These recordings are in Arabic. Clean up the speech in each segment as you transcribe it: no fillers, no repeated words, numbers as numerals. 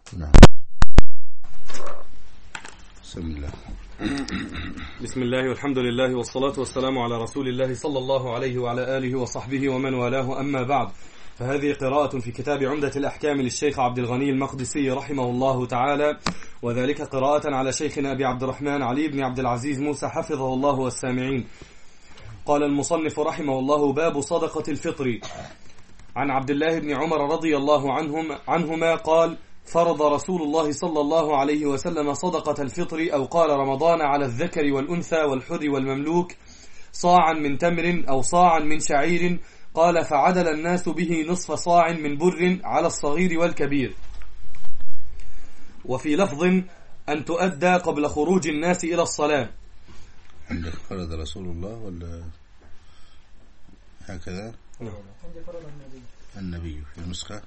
نعم. بسم الله والحمد لله والصلاة والسلام على رسول الله صلى الله عليه وعلى آله وصحبه ومن والاه، أما بعد، فهذه قراءة في كتاب عمدة الأحكام للشيخ عبد الغني المقدسي رحمه الله تعالى، وذلك قراءة على شيخنا أبي عبد الرحمن علي بن عبد العزيز موسى حفظه الله والسامعين. قال المصنف رحمه الله: باب صدقة الفطر. عن عبد الله بن عمر رضي الله عنهما قال: فرض رسول الله صلى الله عليه وسلم صدقة الفطر أو قال رمضان على الذكر والأنثى والحر والمملوك صاعا من تمر أو صاعا من شعير، قال: فعدل الناس به نصف صاع من بر على الصغير والكبير. وفي لفظ: أن تؤدى قبل خروج الناس إلى الصلاة. عندك فرض رسول الله ولا هكذا؟ عندي فرض النبي في نسخة.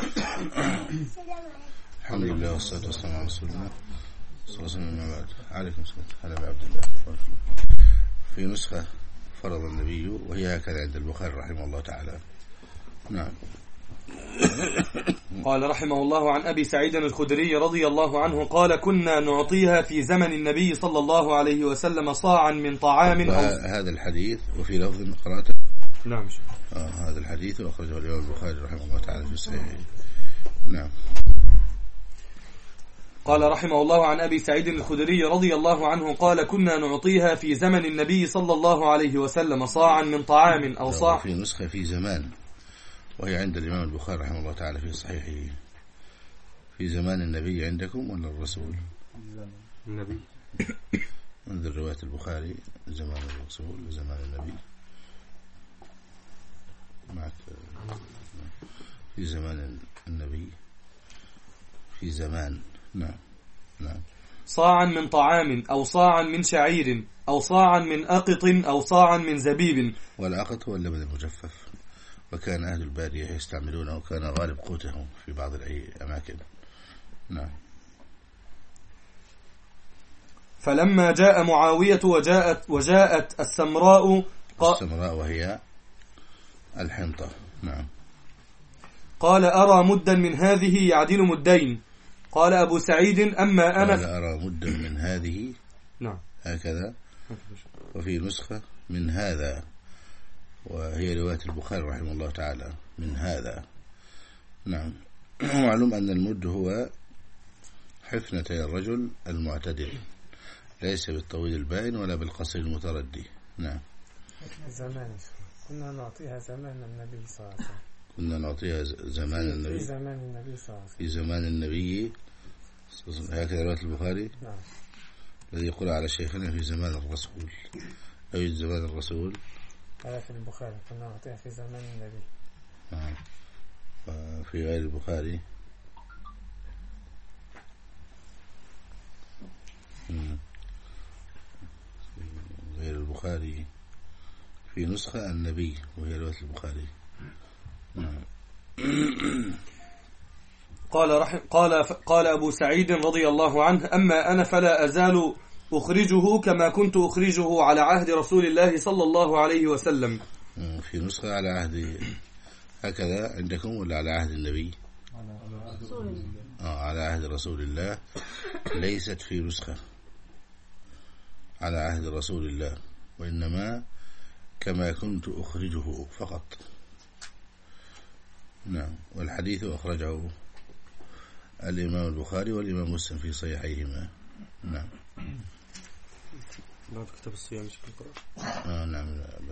الحمد لله والصلاة والسلام على رسول الله صلى الله عليه وسلم. بعد عليكم السلام. هلا بعبد الله. في نسخة فرض النبي، وهي هكذا عند البخاري رحمه الله تعالى. نعم. قال رحمه الله: عن أبي سعيد الخدري رضي الله عنه قال: كنا نعطيها في زمن النبي صلى الله عليه وسلم صاعا من طعام. هذا الحديث وفي لفظ قرأت. نعم. هذا الحديث وأخرجه الإمام البخاري رحمه الله تعالى في صحيحه. نعم. قال رحمه الله: عن أبي سعيد الخدري رضي الله عنه قال: كنا نعطيها في زمن النبي صلى الله عليه وسلم صاعا من طعام أو صاع. في نسخة في زمان، وهي عند الإمام البخاري رحمه الله تعالى في صحيحه. في زمان النبي عندكم ولا الرسول؟ النبي. انظر رواية البخاري: زمان الرسول وزمان النبي. معك في زمان النبي، في زمان. نعم. نعم. صاعا من طعام أو صاعا من شعير أو صاعا من أقط أو صاعا من زبيب. والأقط هو اللبن المجفف، وكان أهل البادية يستعملونه، وكان غالب قوتهم في بعض الأماكن. نعم. فلما جاء معاوية وجاءت السمراء السمراء وهي الحنطة. نعم. قال: أرى مدا من هذه يعدل مدين. قال أبو سعيد: أما أنا قال: أرى مدا من هذه. نعم. هكذا. وفي نسخة من هذا، وهي رواية البخاري رحمه الله تعالى من هذا. نعم. معلوم أن المد هو حفنتي الرجل المعتدل، ليس بالطويل البائن ولا بالقصير المتردي. نعم. زمان كنا نعطيها زمان النبي صلى الله عليه وسلم. كنا نعطيها زمان النبي. في زمان النبي صلى الله عليه وسلم. في زمان النبي. هكذا رواية البخاري. نعم. الذي يقول على شيخنا في زمان الرسول. أي زمان الرسول؟ هذا في البخاري، كنا نعطيها في زمان النبي. نعم. في غير البخاري غير البخاري في نسخة النبي، وهي رواية البخاري. قال أبو سعيد رضي الله عنه: أما أنا فلا أزال أخرجه كما كنت أخرجه على عهد رسول الله صلى الله عليه وسلم. في نسخة على عهد هكذا عندكم ولا على عهد النبي؟ على عهد رسول الله. ليست في نسخة على عهد رسول الله، وإنما كما كنت أخرجه فقط. نعم. والحديث أخرجه الإمام البخاري والإمام مسلم في صحيحيهما. نعم. بعد كتاب الصيام في القرآن. نعم.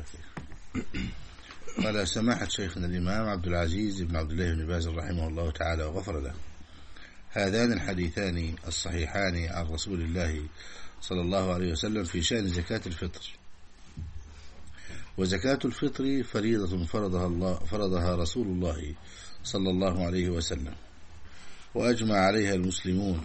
قال سماحة شيخنا الإمام عبد العزيز بن عبد الله بن باز رحمه الله تعالى وغفر له: هذان الحديثان الصحيحان عن رسول الله صلى الله عليه وسلم في شأن زكاة الفطر. وزكاة الفطر فريضة فرضها رسول الله صلى الله عليه وسلم، وأجمع عليها المسلمون،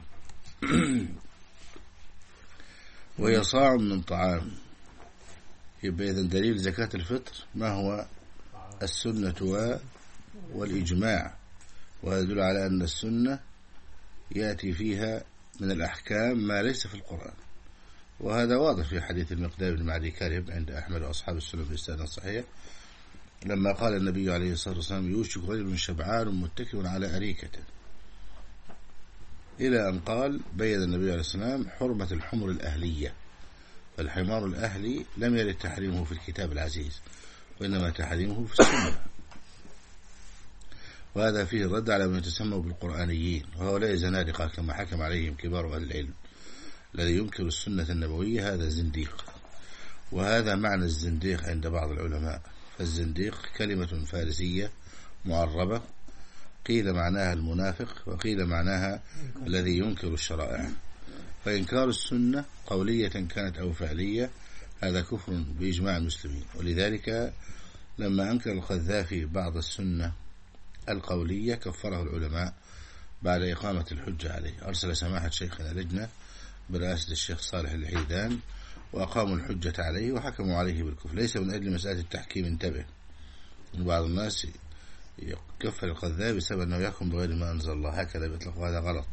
وهي صاع من طعام. يبقى إذن دليل زكاة الفطر ما هو؟ السنة والإجماع، وهذا يدل على أن السنة يأتي فيها من الأحكام ما ليس في القرآن، وهذا واضح في حديث المقدام بن معدي كارب عند أحمد وأصحاب السنة بالإسناد الصحيح، لما قال النبي عليه الصلاة والسلام: يوشك رجل شبعان متكئ على أريكته. إلى أن قال بين النبي عليه السلام حرمة الحمر الأهلية، فالحمار الأهلي لم يرد تحريمه في الكتاب العزيز، وإنما تحريمه في السنة. وهذا فيه الرد على من يتسموا بالقرآنيين، وهؤلاء زنادقة كما حكم عليهم كبار أهل العلم. الذي ينكر السنة النبوية هذا زنديق، وهذا معنى الزنديق عند بعض العلماء. فالزنديق كلمة فارسية معربة، قيل معناها المنافق، وقيل معناها الذي ينكر الشرائع. فإنكار السنة قولية كانت أو فعلية هذا كفر بإجماع المسلمين. ولذلك لما أنكر القذافي بعض السنة القولية كفره العلماء بعد إقامة الحجة عليه. أرسل سماحة شيخنا لجنة برئاسة الشيخ صالح الحيدان وأقاموا الحجة عليه وحكموا عليه بالكفر، ليس من أجل مسألة التحكيم. انتبه، بعض الناس يكفر القذافي بسبب أنه يحكم بغير ما أنزل الله، هكذا بيطلق، وهذا غلط.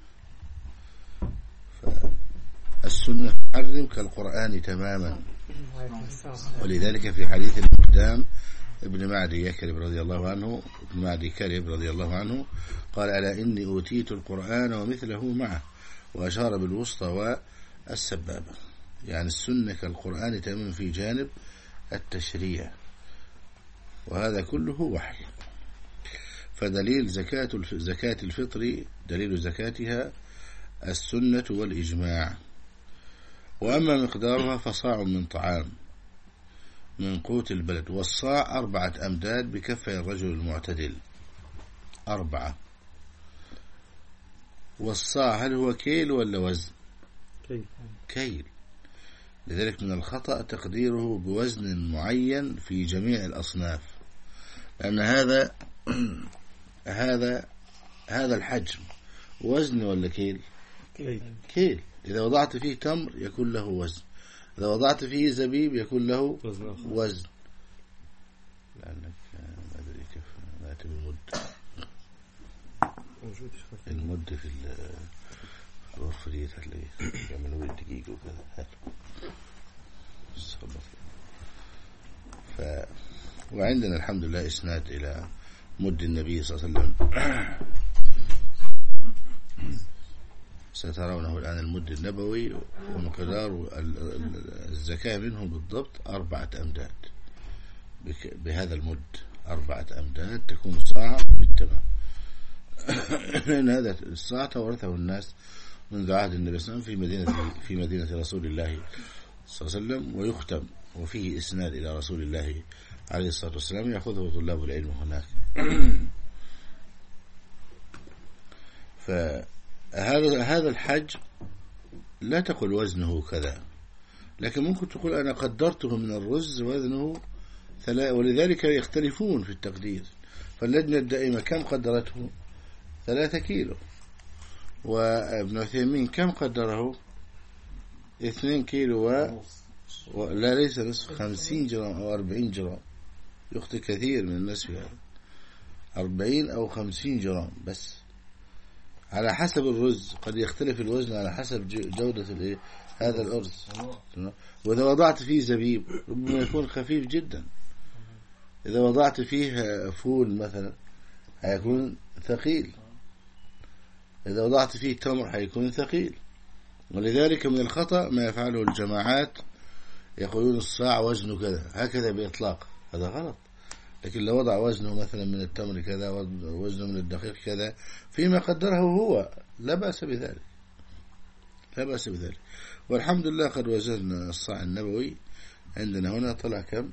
السنة تحرم كالقرآن تماما. ولذلك في حديث المقدام ابن معدي يكرب رضي الله عنه، ابن معدي كرب رضي الله عنه قال: ألا إني أوتيت القرآن ومثله معه، وأشار بالوسطى والسبابة. يعني السنة كالقرآن تماما في جانب التشريع، وهذا كله وحي. فدليل زكاة الفطر دليل زكاتها السنة والإجماع. وأما مقدارها فصاع من طعام من قوت البلد، والصاع 4 أمداد بكفي الرجل المعتدل 4. والصاع هل هو كيل ولا وزن؟ كيل. لذلك من الخطأ تقديره بوزن معين في جميع الأصناف، لأن هذا الحجم وزن ولا كيل؟ كيل. إذا وضعت فيه تمر يكون له وزن، إذا وضعت فيه زبيب يكون له وزن. لأنك ما أدري كيف نأتي المد في الغرفة دي هتلاقيه يعملوا لي دقيق وكذا. وعندنا الحمد لله إسناد إلى مد النبي صلى الله عليه وسلم. سترونه الآن المد النبوي ومقدار الزكاة منه بالضبط 4 أمداد. بهذا المد 4 أمداد تكون صاع بالتمام. لأن هذا الصاع تورثه الناس منذ عهد النبي صلى الله عليه وسلم في مدينة رسول الله صلى الله عليه وسلم، ويختم وفيه إسناد إلى رسول الله عليه الصلاة والسلام يأخذه طلاب العلم هناك. فهذا الحج لا تقول وزنه كذا، لكن ممكن تقول أنا قدرته من الرز وزنه 3، ولذلك يختلفون في التقدير. فاللجنة الدائمة كم قدرته؟ 3 كيلو. وابن عثيمين كم قدره؟ 2 كيلو لا ليس نصف، 50 جرام أو 40 جرام. يخطئ كثير من الناس في هذا، 40 أو 50 جرام بس، على حسب الرز. قد يختلف الوزن على حسب جودة هذا الأرز. وإذا وضعت فيه زبيب ربما يكون خفيف جدا، إذا وضعت فيه فول مثلا هيكون ثقيل، إذا وضعت فيه تمر هيكون ثقيل. ولذلك من الخطأ ما يفعله الجماعات، يقولون الصاع وزنه كذا هكذا بإطلاق، هذا غلط. لكن لو وضع وزنه مثلا من التمر كذا وزنه من الدقيق كذا فيما قدره هو لا بأس بذلك، لا بأس بذلك. والحمد لله قد وزننا الصاع النبوي عندنا هنا طلع كم؟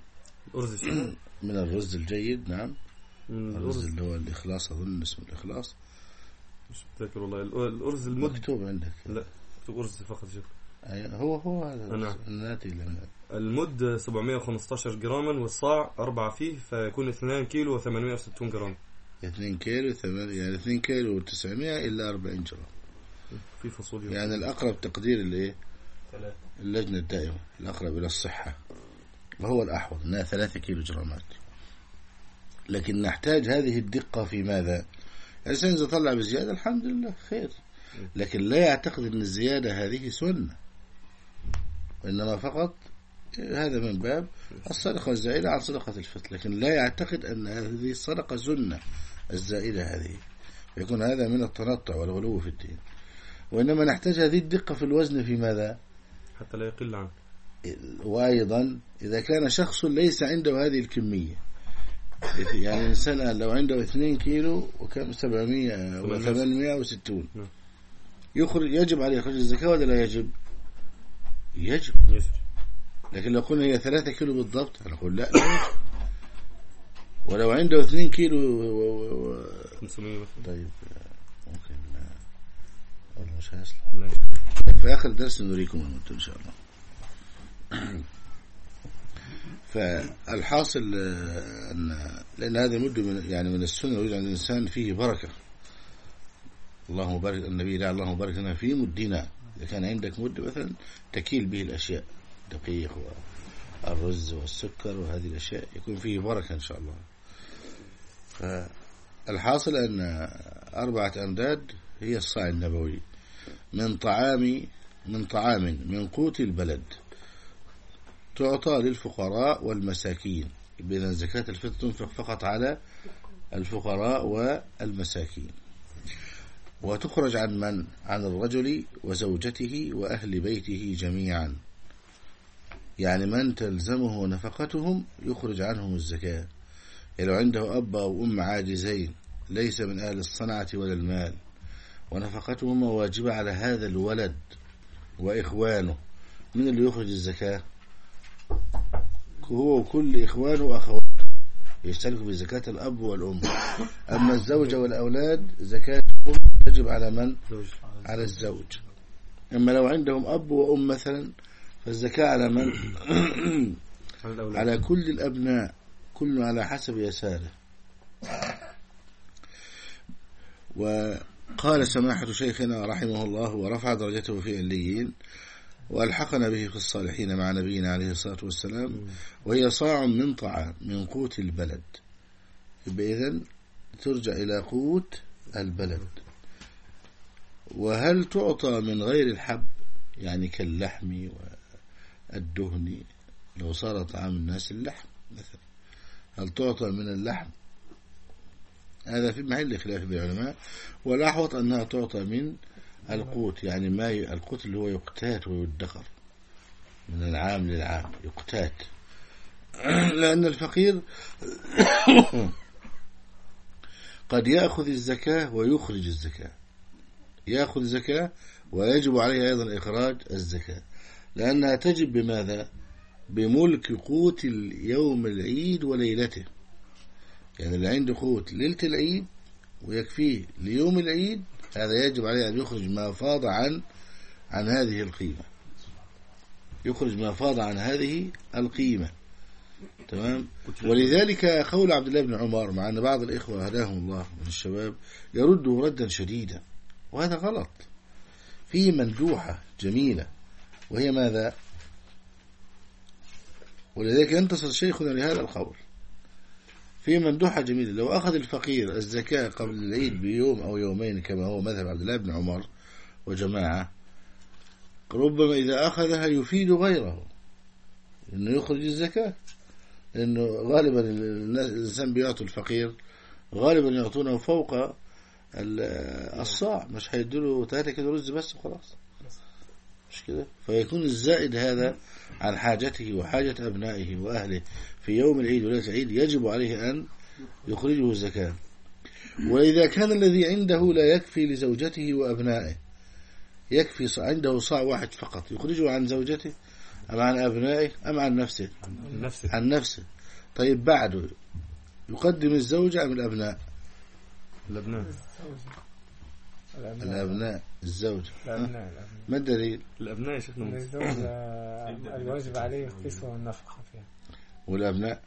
من الرز الجيد. نعم، الرز اللي هو الإخلاص، أظن اسمه الإخلاص، مش متذكر والله. الأرز مكتوب عندك؟ لا، مكتوب أرز فقط. هو هذا الناتي لنا. المد 715 جراما، والصاع 4 فيه، فيكون 2 كيلو و860 جرام. 2 كيلو يعني 2 كيلو و900 إلا 40 جرام في فصول. يعني الأقرب تقدير اللجنة الدائمة، الأقرب إلى الصحة وهو الأحوط أنها 3 كيلو جرامات. لكن نحتاج هذه الدقة في ماذا؟ الإنسان إذا طلع بزيادة الحمد لله خير، لكن لا يعتقد أن الزيادة هذه سنة، وإنما فقط هذا من باب الصدقة الزائدة عن صدقة الفطر، لكن لا يعتقد أن هذه الصدقة سنة الزائدة هذه، يكون هذا من التنطع والغلو في الدين. وإنما نحتاج هذه الدقة في الوزن في ماذا؟ حتى لا يقل عنه. وأيضا إذا كان شخص ليس عنده هذه الكمية، يعني إنسان لو عنده 2 كيلو وكم 700 و 860 يجب عليه إخراج الزكاة ولا لا يجب؟ يجب. لكن لو قلنا هي 3 كيلو بالضبط هنقول لا يجب. ولو عنده 2 كيلو 500 طيب ممكن والله مش هيصلح. في آخر درس نريكم المنتج إن شاء الله. فالحاصل لأن هذا مد من السنة يوجد عند الإنسان فيه بركة. اللهم بارك النبي لا اللهم بارك لنا في مدنا. إذا كان عندك مد مثلا تكيل به الأشياء دقيق والرز والسكر وهذه الأشياء يكون فيه بركة إن شاء الله. فالحاصل أن 4 أمداد هي الصاع النبوي من طعام من قوت البلد تعطى للفقراء والمساكين. إذن زكاة الفطر تنفق فقط على الفقراء والمساكين، وتخرج عن من؟ عن الرجل وزوجته وأهل بيته جميعا، يعني من تلزمه نفقتهم يخرج عنهم الزكاة. لو عنده أب أو أم عاجزين ليس من أهل الصنعة ولا المال ونفقتهم واجبة على هذا الولد وإخوانه، من اللي يخرج الزكاة؟ هو وكل إخوانه وأخواته يشتركوا في زكاة الأب والأم. أما الزوجة والأولاد زكاتهم تجب على من؟ على الزوج. أما لو عندهم أب وأم مثلا فالزكاة على من؟ على كل الأبناء، كل على حسب يساره. وقال سماحة شيخنا رحمه الله ورفع درجته في عليين وألحقنا به في الصالحين مع نبينا عليه الصلاة والسلام، وهي صاع من طعام من قوت البلد. إذن ترجع إلى قوت البلد. وهل تعطى من غير الحب؟ يعني كاللحم والدهن، لو صار طعام الناس اللحم مثلا هل تعطى من اللحم؟ هذا في محل خلاف العلماء، والأحوط أنها تعطى من القوت، يعني ما القوت اللي هو يقتات ويدخر من العام للعام يقتات. لأن الفقير قد يأخذ الزكاة ويخرج الزكاة، يأخذ زكاة ويجب عليه أيضا إخراج الزكاة، لأنها تجب بماذا؟ بملك قوت يوم العيد وليلته. يعني اللي عنده قوت ليلة العيد ويكفيه ليوم العيد هذا يجب عليه أن يخرج ما فاض عن هذه القيمة، يخرج ما فاض عن هذه القيمة. تمام. ولذلك قول عبد الله بن عمر، مع أن بعض الإخوة هداهم الله من الشباب يرده ردا شديدا، وهذا غلط، فيه مندوحة جميلة وهي ماذا؟ ولذلك ينتصر شيخنا لهذا القول، في مندوحة جميلة. لو أخذ الفقير الزكاة قبل العيد بيوم أو يومين كما هو مذهب عبد الله بن عمر وجماعة، ربما إذا أخذها يفيد غيره إنه يخرج الزكاة، لأنه غالبا الإنسان بيعطوا الفقير غالبا يعطونه فوق الصاع، مش هيدوله 3 كيلو رز بس وخلاص، مش كده؟ فيكون الزائد هذا عن حاجته وحاجة أبنائه وأهله في يوم العيد وليلة العيد يجب عليه أن يخرجه الزكاة. وإذا كان الذي عنده لا يكفي لزوجته وأبنائه، يكفي عنده صاع واحد فقط، يخرجه عن زوجته أم عن أبنائه أم عن نفسه؟ عن نفسه. طيب بعده يقدم الزوجة أم الأبناء؟ الأبناء الزوجة. ما الدليل؟ الأبناء يا شيخنا. الزوجة الواجب عليه قسوة النفقة فيها، والأبناء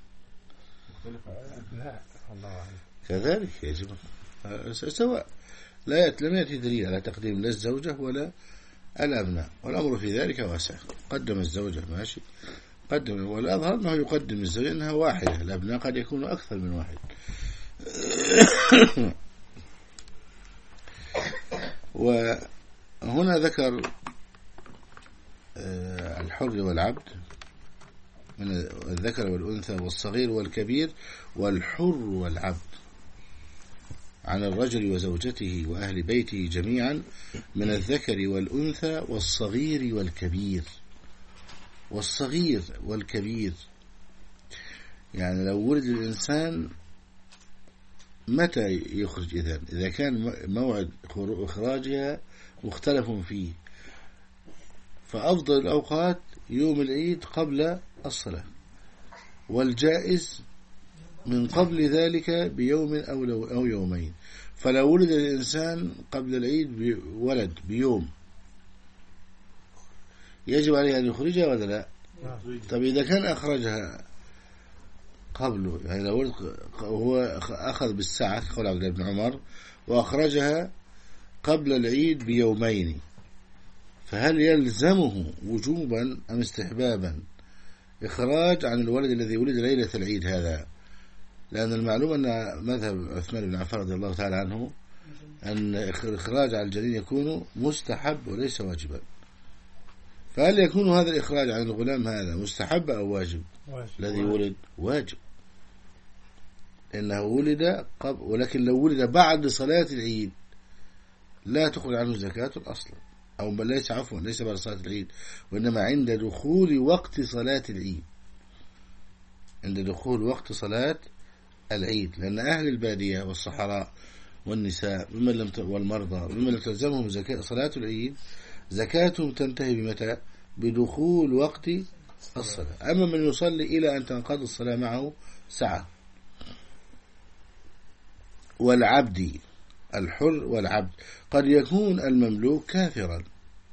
الله كذلك يجب سواء. لم يأتي دليل على تقديم لا الزوجة ولا الأبناء، والأمر في ذلك واسع. قدم الزوجة ماشي، قدم، والأظهر أنه يقدم الزوجة أنها واحدة، الأبناء قد يكون أكثر من واحد. وهنا ذكر الحر والعبد من الذكر والأنثى والصغير والكبير والحر والعبد. عن الرجل وزوجته وأهل بيته جميعا من الذكر والأنثى والصغير والكبير. والصغير والكبير يعني لو ولد الإنسان متى يخرج؟ إذا كان موعد إخراجها مختلف فيه، فأفضل الأوقات يوم العيد قبل الصلاة، والجائز من قبل ذلك بيوم أو يومين. فلو ولد الإنسان قبل العيد ولد بيوم يجب عليه أن يخرجها ولا لا؟ طب إذا كان أخرجها قبله، يعني لو هو أخذ بالساعة قول عبد الله بن عمر وأخرجها قبل العيد بيومين، فهل يلزمه وجوبا أم استحبابا إخراج عن الولد الذي ولد ليلة العيد هذا؟ لأن المعلوم أن مذهب عثمان بن عفان رضي الله تعالى عنه أن إخراج على الجنين يكون مستحب وليس واجبا. فهل يكون هذا الإخراج عن الغلام هذا مستحب أو واجب؟ الذي ولد واجب، إنه ولد قبل، ولكن لو ولد بعد صلاة العيد لا تخرج عنه زكاة أصلا، أو ليس ليس بعد صلاة العيد، وإنما عند دخول وقت صلاة العيد، عند دخول وقت صلاة العيد. لأن أهل البادية والصحراء والنساء والمرضى ممن لم تلزمهم صلاة العيد زكاتهم تنتهي بمتى؟ بدخول وقت الصلاة. أما من يصلي إلى أن تنقضي الصلاة معه ساعة. والعبد الحر والعبد قد يكون المملوك كافرا،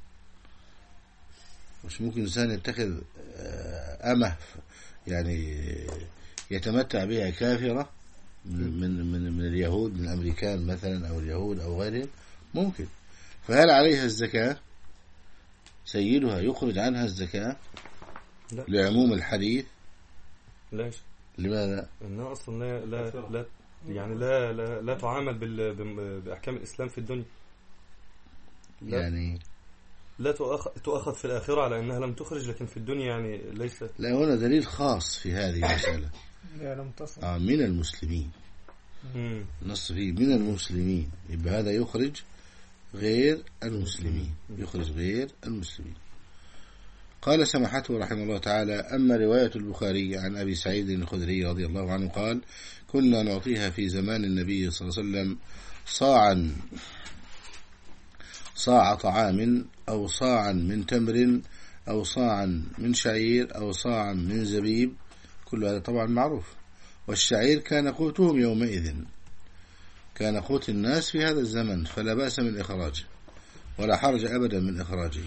مش ممكن إنسان يتخذ أمه يعني يتمتع بها كافرة من اليهود، من الأمريكان مثلا أو اليهود أو غيرهم، ممكن. فهل عليها الزكاة؟ سيدها يخرج عنها الزكاة؟ لا. لعموم الحديث. ليش؟ لماذا؟ لأنها أصلا لا يعني لا تعامل بأحكام الإسلام في الدنيا. يعني لا تؤخذ في الآخرة على أنها لم تخرج، لكن في الدنيا يعني ليس. لا، هنا دليل خاص في هذه المسألة. من المسلمين، نص فيه من المسلمين، يبقى هذا يخرج غير المسلمين، يخرج غير المسلمين. قال سماحته رحمه الله تعالى: أما رواية البخاري عن أبي سعيد الخدري رضي الله عنه قال: كنا نعطيها في زمان النبي صلى الله عليه وسلم صاع طعام أو صاعا من تمر أو صاعا من شعير أو صاعا من زبيب، كل هذا طبعا معروف. والشعير كان قوتهم يومئذ، كان قوت الناس في هذا الزمن، فلا بأس من إخراجه ولا حرج أبدا من إخراجه.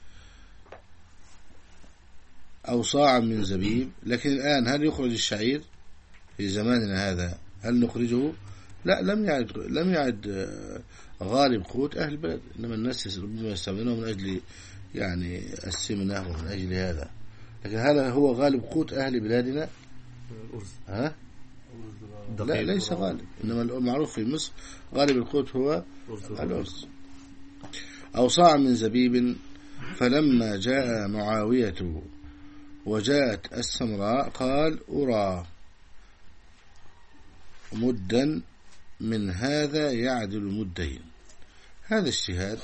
أو صاعا من زبيب. لكن الآن هل يخرج الشعير في زماننا هذا؟ هل نخرجه؟ لا، لم يعد غالب قوت أهل البلد، إنما الناس ربما يستعملونه من أجل يعني السمنة ومن أجل هذا. لكن هل هو غالب قوت أهل بلادنا؟ ها؟ لا، ليس غالب، إنما المعروف في مصر غالب القوت هو الأرز. أو صاع من زبيب. فلما جاء معاوية وجاءت السمراء قال: أرى مدا من هذا يعدل مدين. هذا اجتهاد.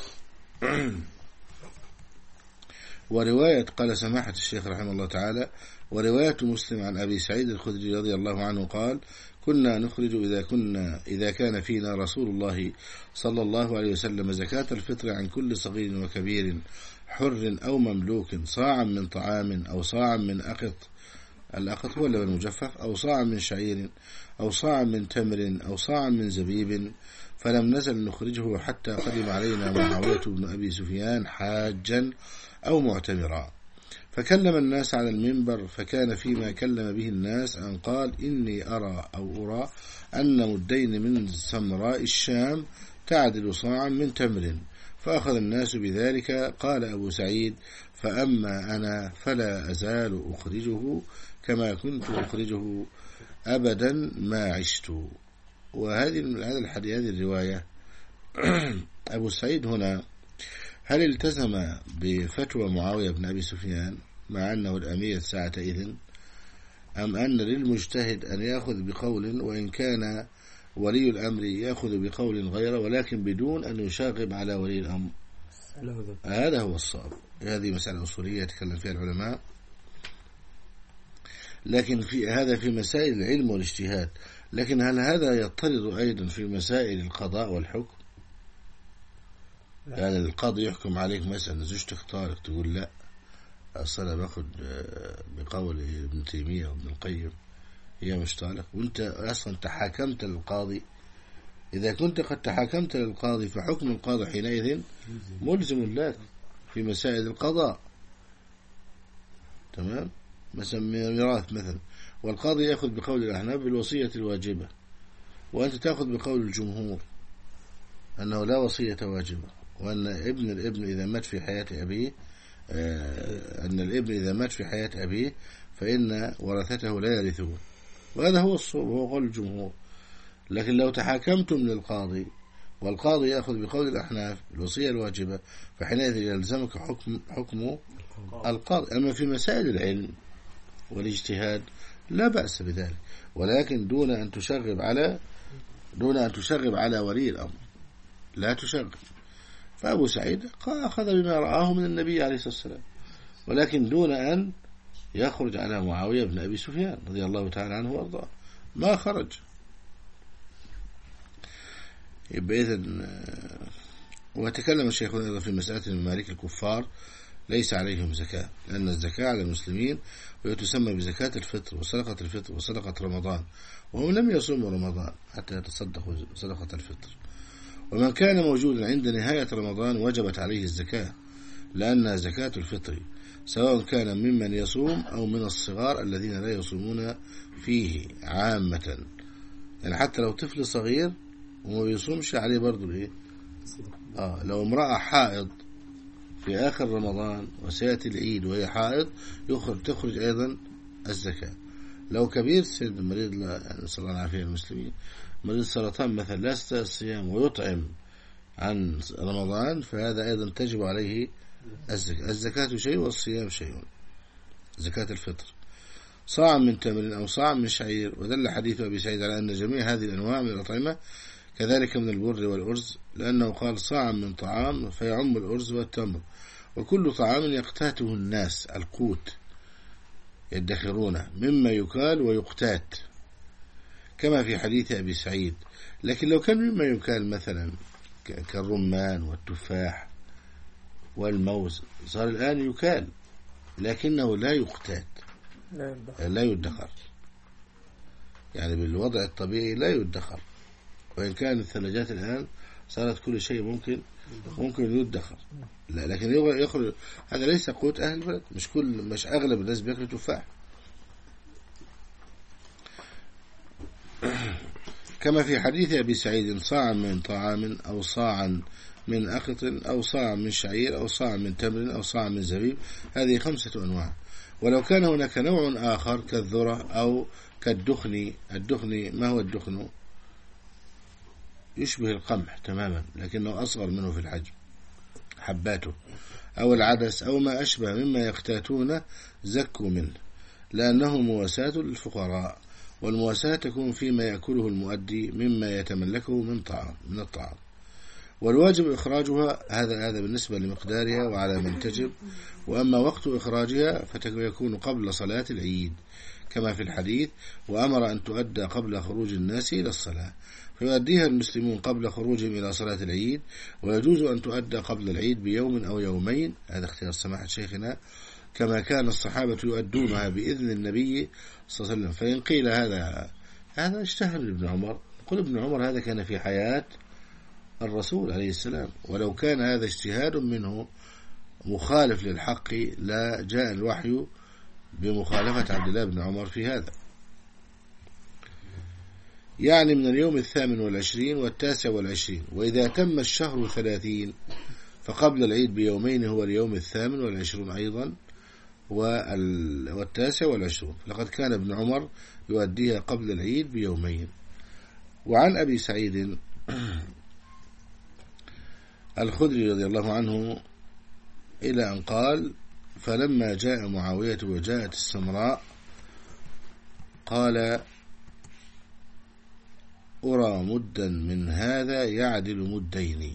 ورواية قال سماحة الشيخ رحمه الله تعالى: ورواية مسلم عن أبي سعيد الخدري رضي الله عنه قال: كنا نخرج إذا كان فينا رسول الله صلى الله عليه وسلم زكاة الفطر عن كل صغير وكبير حر أو مملوك صاعا من طعام أو صاعا من أقط، الأقط هو اللبن المجفف، أو صاعا من شعير أو صاعا من تمر أو صاعا من زبيب، فلم نزل نخرجه حتى قدم علينا معاوية بن أبي سفيان حاجا أو معتمرا، فكلم الناس على المنبر، فكان فيما كلم به الناس أن قال: إني أرى أن مدين من سمراء الشام تعدل صاعا من تمر، فأخذ الناس بذلك. قال أبو سعيد: فأما أنا فلا أزال أخرجه كما كنت أخرجه أبدا ما عشت. وهذه هذه الرواية أبو سعيد هنا هل التزم بفتوى معاوية بن أبي سفيان مع أنه الأمير ساعتئذ، أم أن للمجتهد أن يأخذ بقول وإن كان ولي الأمر يأخذ بقول غيره ولكن بدون أن يشاغب على ولي الأمر. هذا هو الصواب. هذه مسألة أصولية يتكلم فيها العلماء، لكن هذا في مسائل العلم والاجتهاد. لكن هل هذا يضطرد أيضا في مسائل القضاء والحكم؟ يعني القاضي يحكم عليك مثلا زوجتك طارق، تقول لا أصل أنا باخد بقول ابن تيمية وابن القيم هي مش طالق، وانت أصلا تحاكمت للقاضي. إذا كنت قد تحاكمت للقاضي فحكم القاضي حينئذ ملزم لك في مسائل القضاء. تمام؟ مثلا ميراث مثلا، والقاضي يأخذ بقول الأحناف بالوصية الواجبة، وأنت تأخذ بقول الجمهور أنه لا وصية واجبة، وأن ابن الابن إذا مات في حياة أبيه أن الابن إذا مات في حياة أبيه فإن ورثته لا يرثون، وهذا هو الصواب وهو قول الجمهور. لكن لو تحاكمتم للقاضي والقاضي يأخذ بقول الأحناف الوصية الواجبة فحينئذ يلزمك حكم القاضي. أما في مسائل العلم والاجتهاد لا بأس بذلك، ولكن دون أن تشغب على ولي الأمر، لا تشغب. فأبو سعيد أخذ بما رآه من النبي عليه الصلاة والسلام، ولكن دون أن يخرج على معاوية بن أبي سفيان رضي الله تعالى عنه وارضاه، ما خرج. يبقى إذن وتكلم الشيخ أيضا في مسألة المماليك الكفار ليس عليهم زكاة، لأن الزكاة على المسلمين وتسمى بزكاة الفطر وصدقة الفطر وصدقة رمضان، وهم لم يصوموا رمضان حتى يتصدقوا صدقة الفطر. ومن كان موجودا عند نهاية رمضان وجبت عليه الزكاة، لأن زكاة الفطر سواء كان ممن يصوم أو من الصغار الذين لا يصومون فيه عامة. يعني حتى لو طفل صغير وما بيصومش عليه برضو الايه؟ لو امرأة حائض في آخر رمضان وسيأتي العيد وهي حائض تخرج أيضا الزكاة. لو كبير سن مريض، لا نسأل الله العافية المسلمين، مريض سرطان مثلا لا يستطيع الصيام ويطعم عن رمضان فهذا أيضا تجب عليه الزكاة. الزكاة شيء والصيام شيء. زكاة الفطر صاع من تمر أو صاع من شعير، ودل حديث أبي سعيد على أن جميع هذه الأنواع من الأطعمة كذلك من البر والأرز، لأنه قال صاع من طعام فيعم الأرز والتمر، وكل طعام يقتاته الناس القوت يدخرونه مما يكال ويقتات كما في حديث أبي سعيد. لكن لو كان مما يكال مثلا كالرمان والتفاح والموز صار الآن يكال لكنه لا يقتات، لا يدخر، يعني بالوضع الطبيعي لا يدخر. وإن كان الثلاجات الآن صارت كل شيء ممكن يدخر، لا لكن يخرج هذا ليس قوت أهل البلد. مش أغلب الناس بياكلوا تفاح. كما في حديث أبي سعيد صاعا من طعام أو صاعا من أخط أو صاعا من شعير أو صاعا من تمر أو صاعا من زبيب، هذه 5 أنواع. ولو كان هناك نوع آخر كالذرة أو كالدخن. الدخن ما هو الدخن؟ يشبه القمح تماما لكنه أصغر منه في الحجم حباته، أو العدس أو ما أشبه مما يقتاتون زكوا منه، لأنه مواساة للفقراء، والمواساة تكون فيما يأكله المؤدي مما يتملكه من الطعام، والواجب إخراجها هذا بالنسبة لمقدارها وعلى من تجب. وأما وقت إخراجها فيكون قبل صلاة العيد كما في الحديث وأمر أن تؤدى قبل خروج الناس إلى الصلاة، فيؤديها المسلمون قبل خروجهم إلى صلاة العيد، ويجوز أن تؤدى قبل العيد بيوم أو يومين، هذا اختيار سماحة شيخنا، كما كان الصحابة يؤدونها بإذن النبي صلى الله عليه وسلم. فإن قيل هذا اجتهد ابن عمر، قل ابن عمر هذا كان في حياة الرسول عليه السلام، ولو كان هذا اجتهاد منه مخالف للحق لا جاء الوحي بمخالفة عبد الله بن عمر في هذا. يعني من اليوم 28 و29، وإذا تم الشهر 30 فقبل العيد بيومين هو اليوم 28 أيضا و29، لقد كان ابن عمر يؤديها قبل العيد بيومين. وعن أبي سعيد الخدري رضي الله عنه إلى أن قال فلما جاء معاوية وجاءت السمراء قال أرى مدا من هذا يعدل مدين.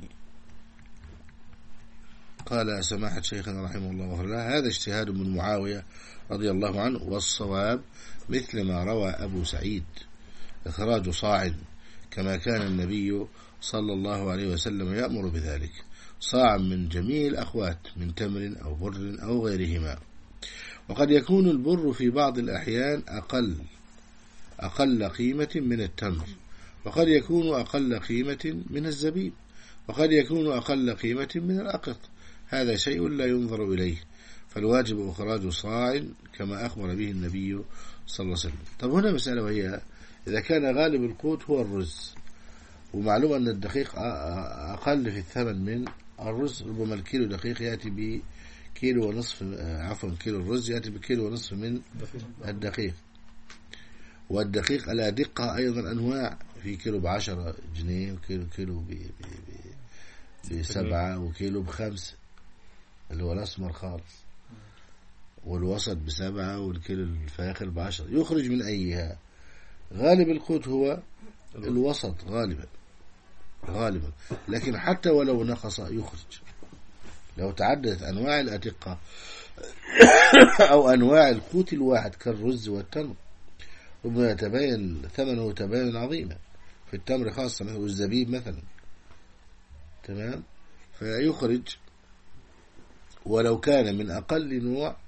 قال سماحة شيخنا رحمه الله وغفر له: هذا اجتهاد من معاوية رضي الله عنه، والصواب مثل ما روى أبو سعيد، إخراج صاع كما كان النبي صلى الله عليه وسلم يأمر بذلك، صاع من جميع الأخوات من تمر أو بر أو غيرهما. وقد يكون البر في بعض الأحيان أقل قيمة من التمر، وقد يكون أقل قيمة من الزبيب، وقد يكون أقل قيمة من الأقط. هذا شيء لا ينظر إليه، فالواجب إخراج صاع كما أخبر به النبي صلى الله عليه وسلم. طب هنا مسألة، وهي إذا كان غالب القوت هو الرز، ومعلوم أن الدقيق أقل في الثمن من الرز، ربما الكيلو دقيق يأتي بكيلو ونصف، كيلو الرز يأتي بكيلو ونصف من الدقيق. والدقيق الأدقة أيضا أنواع، في كيلو ب10 جنيه، وكيلو ب7، وكيلو ب5 اللي هو الأسمر خالص، والوسط ب7، والكيلو الفاخر ب10. يخرج من أيها؟ غالب القوت هو الوسط غالبا، لكن حتى ولو نقص يخرج. لو تعددت أنواع الأدقة أو أنواع القوت الواحد كالرز والتمر، ربما يتبين ثمنه تباين عظيما، في التمر خاصة والزبيب مثلا، تمام؟ فيخرج ولو كان من أقل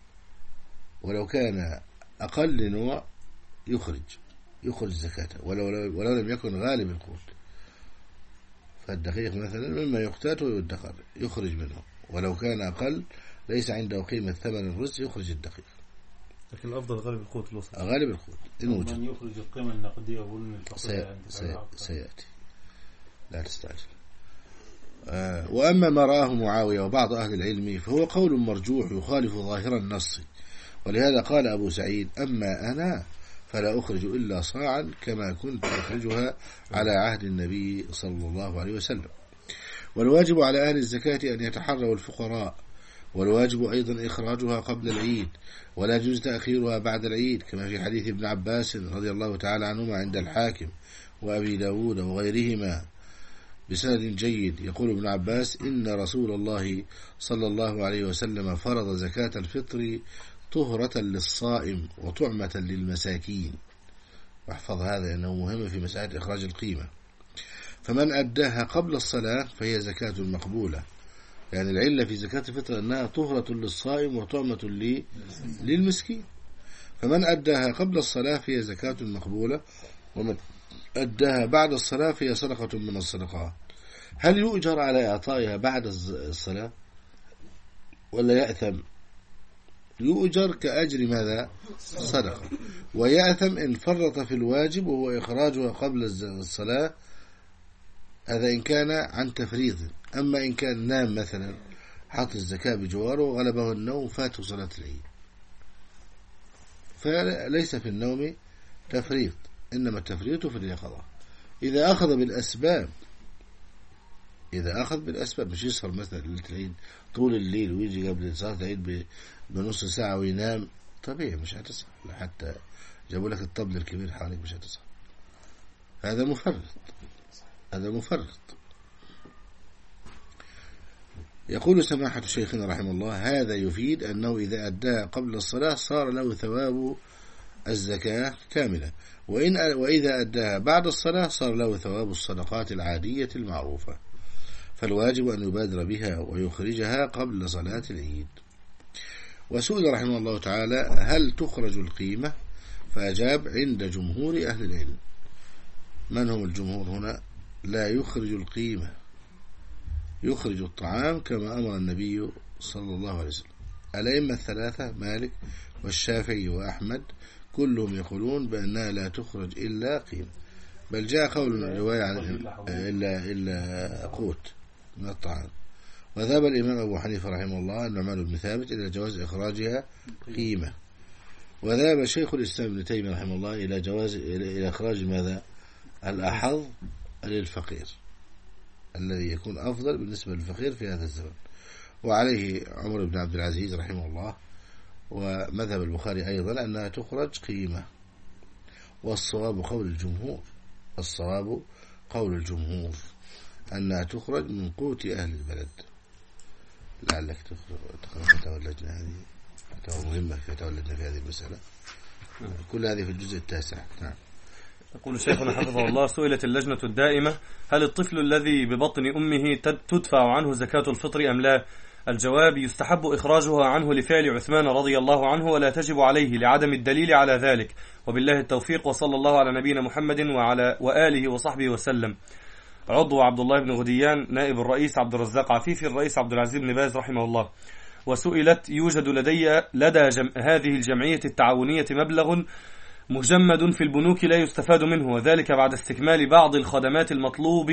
نوع، يخرج زكاته ولو لم يكن غالب القوت. فالدقيق مثلا مما يقتات ويدخر، يخرج منه، ولو كان أقل ليس عنده قيمة ثمن الرز يخرج الدقيق. لكن الأفضل غالب القوت الوسط. غالب القوت الموجود. من يخرج القيمة النقدية سيأتي، لا تستعجل. وأما ما رآه معاوية وبعض أهل العلم فهو قول مرجوح يخالف ظاهر النص، ولهذا قال أبو سعيد: أما أنا فلا أخرج إلا صاعا كما كنت أخرجها على عهد النبي صلى الله عليه وسلم. والواجب على أهل الزكاة أن يتحروا الفقراء، والواجب أيضا إخراجها قبل العيد، ولا يجوز تأخيرها بعد العيد، كما في حديث ابن عباس رضي الله تعالى عنهما عند الحاكم وأبي داود وغيرهما بسند جيد، يقول ابن عباس: إن رسول الله صلى الله عليه وسلم فرض زكاة الفطر طهرة للصائم وطعمة للمساكين. واحفظ هذا لأنه مهم في مسألة إخراج القيمة. فمن أداها قبل الصلاة فهي زكاة مقبولة، يعني العلة في زكاة الفطر أنها طهرة للصائم وطعمة للمسكين. فمن أداها قبل الصلاة فهي زكاة مقبولة، ومن أداها بعد الصلاة فهي صدقة من الصدقات. هل يؤجر على إعطائها بعد الصلاة ولا يأثم؟ يؤجر كأجر ماذا؟ صدقة. ويأثم إن فرط في الواجب وهو إخراجها قبل الصلاة، هذا إن كان عن تفريط. أما إن كان نام مثلا، حط الزكاة بجواره وغلبه النوم فاته صلاة العيد، فليس في النوم تفريط، إنما التفريط في اليقظة. إذا أخذ بالأسباب، مش يسهر مثلا ليلة العيد طول الليل ويجي قبل صلاة العيد بنص ساعة وينام، طبيعي مش هتصحى، حتى جابوا لك الطبل الكبير حواليك مش هتصحى. هذا مفرط. يقول سماحة شيخنا رحمه الله: هذا يفيد أنه إذا أداها قبل الصلاة صار له ثواب الزكاة كاملة، وإذا أداها بعد الصلاة صار له ثواب الصدقات العادية المعروفة. فالواجب أن يبادر بها ويخرجها قبل صلاة العيد. وسئل رحمه الله تعالى: هل تخرج القيمة؟ فأجاب: عند جمهور أهل العلم. من هم الجمهور هنا؟ لا يخرج القيمة، يخرج الطعام كما أمر النبي صلى الله عليه وسلم. الأئمة الثلاثة مالك والشافعي وأحمد كلهم يقولون بأنها لا تخرج إلا قيمة، بل جاء قول الرواية عن إلا قوت من الطعام. وذهب الإمام أبو حنيفة رحمه الله النعمان بن ثابت إلى جواز إخراجها قيمة، وذهب شيخ الإسلام ابن تيمية رحمه الله إلى جواز إلى إخراج ماذا؟ الأحظ للفقير، الذي يكون أفضل بالنسبة للفقير في هذا الزمن. وعليه عمر بن عبد العزيز رحمه الله، ومذهب البخاري أيضا أنها تخرج قيمة. والصواب قول الجمهور الصواب قول الجمهور أنها تخرج من قوت أهل البلد. لعلك تقرأ فتاوى اللجنة هذه، فتاوى مهمة فتاوى اللجنة في هذه المسألة. كل هذه في الجزء التاسع. نعم. يقول شيخنا حفظه الله: سئلت اللجنة الدائمة: هل الطفل الذي ببطن أمه تدفع عنه زكاة الفطر أم لا؟ الجواب: يستحب إخراجها عنه لفعل عثمان رضي الله عنه، ولا تجب عليه لعدم الدليل على ذلك، وبالله التوفيق، وصلى الله على نبينا محمد وآله وصحبه وسلم. عضو عبد الله بن غديان، نائب الرئيس عبد الرزاق عفيفي، الرئيس عبد العزيز بن باز رحمه الله. وسئلت: يوجد لدى هذه الجمعية التعاونية مبلغ مجمد في البنوك لا يستفاد منه، وذلك بعد استكمال بعض الخدمات المطلوب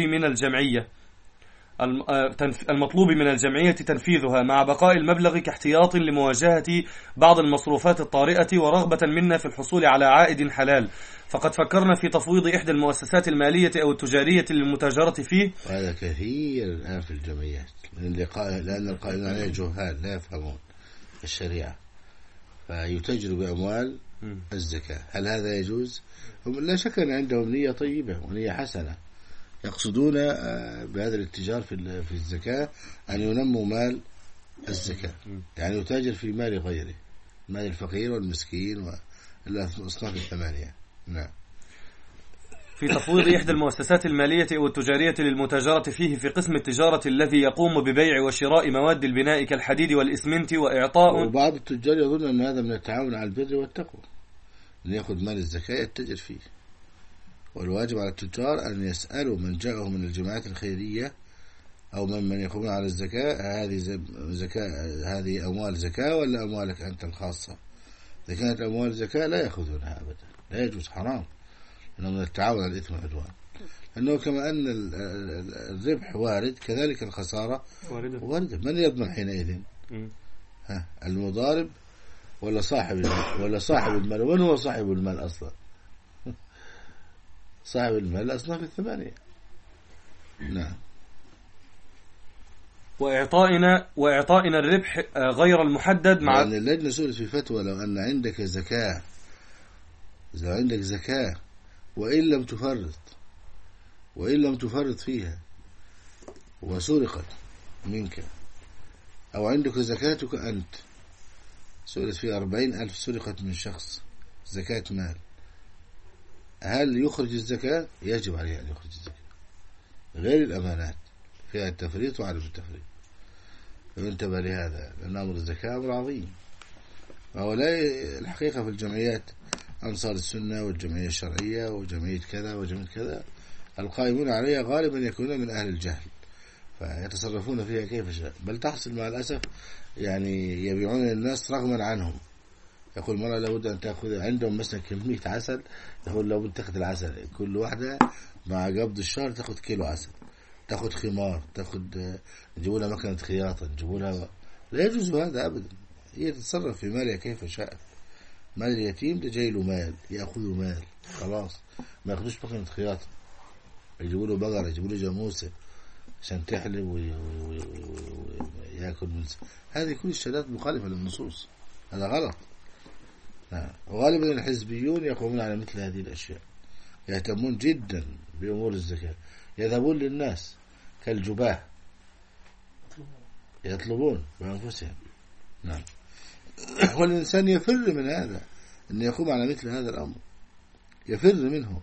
من الجمعية تنفيذها، مع بقاء المبلغ كاحتياط لمواجهة بعض المصروفات الطارئة، ورغبة منا في الحصول على عائد حلال. فقد فكرنا في تفويض إحدى المؤسسات المالية أو التجارية للمتاجرة فيه. وهذا كثير الآن في الجمعيات، لأن القائمين عليه جهال لا يفهمون الشريعة، فيتجروا بأموال الزكاة. هل هذا يجوز؟ هم لا شك أن عندهم نية طيبة ونية حسنة، يقصدون بهذا الاتجار في الزكاة أن ينموا مال الزكاة، يعني يتاجر في مال غيره، مال الفقير والمسكين والأصناف الثمانية. نعم. في تفويض إحدى المؤسسات المالية أو التجارية للمتاجرة فيه في قسم التجارة الذي يقوم ببيع وشراء مواد البناء كالحديد والإسمنت، وإعطاء. وبعض التجار يظن أن هذا من التعاون على البر والتقوى، أن يأخذ مال الزكاة يتجر فيه. والواجب على التجار أن يسألوا من جاءهم من الجماعات الخيرية أو من يقومون على الزكاة: هذه أموال زكاة ولا أموالك أنت الخاصة؟ إذا كانت أموال زكاة لا يأخذونها أبدا، لا يجوز، حرام، إنه من التعاون على الإثم والعدوان. لأنه كما أن الربح وارد كذلك الخسارة واردة. من يضمن حينئذ؟ المضارب ولا صاحب المال؟ ومن هو صاحب المال أصلا؟ صاحب المال الأصناف الثمانية. نعم. وإعطائنا الربح غير المحدد مع يعني اللجنة سئلت في فتوى: لو أن عندك زكاة وإن لم تفرط فيها وسرقت منك، أو عندك زكاتك أنت سئلت فيها 40,000 سرقت من شخص، زكاة مال، هل يخرج الزكاة؟ يجب عليه أن يخرج الزكاة، غير الأمانات فيها التفريط وعدم التفريط. فانتبه لهذا، لأن أمر الزكاة أمر عظيم. وهؤلاء الحقيقة في الجمعيات أنصار السنة والجمعية الشرعية وجمعية كذا وجمعية كذا، القائمون عليها غالبا يكونون من أهل الجهل، فيتصرفون فيها كيف شاء، بل تحصل مع الأسف يعني يبيعون للناس رغما عنهم. يقول المرأة لابد أن تأخذ، عندهم مثلا كمية عسل، يقول لابد تأخذ العسل، كل واحدة مع قبض الشهر تأخذ كيلو عسل، تأخذ خمار، يجيبوا لها مكنة خياطة، يجيبوا لها. لا يجوز هذا أبدا. هي تتصرف في مالها كيف شاء. مال اليتيم ده جاي له مال، يأخذه مال خلاص، ما يأخذوش مكنة خياطة، يجيبوا له بقرة، يجيبوا له جاموسة عشان تحلب ويأكل من. هذه كل الشهادات مخالفة للنصوص، هذا غلط. وغالبا الحزبيون يقومون على مثل هذه الأشياء، يهتمون جدا بأمور الزكاة، يذهبون للناس كالجباه يطلبون بأنفسهم. نعم. والإنسان يفر من هذا، أن يقوم على مثل هذا الأمر، يفر منه.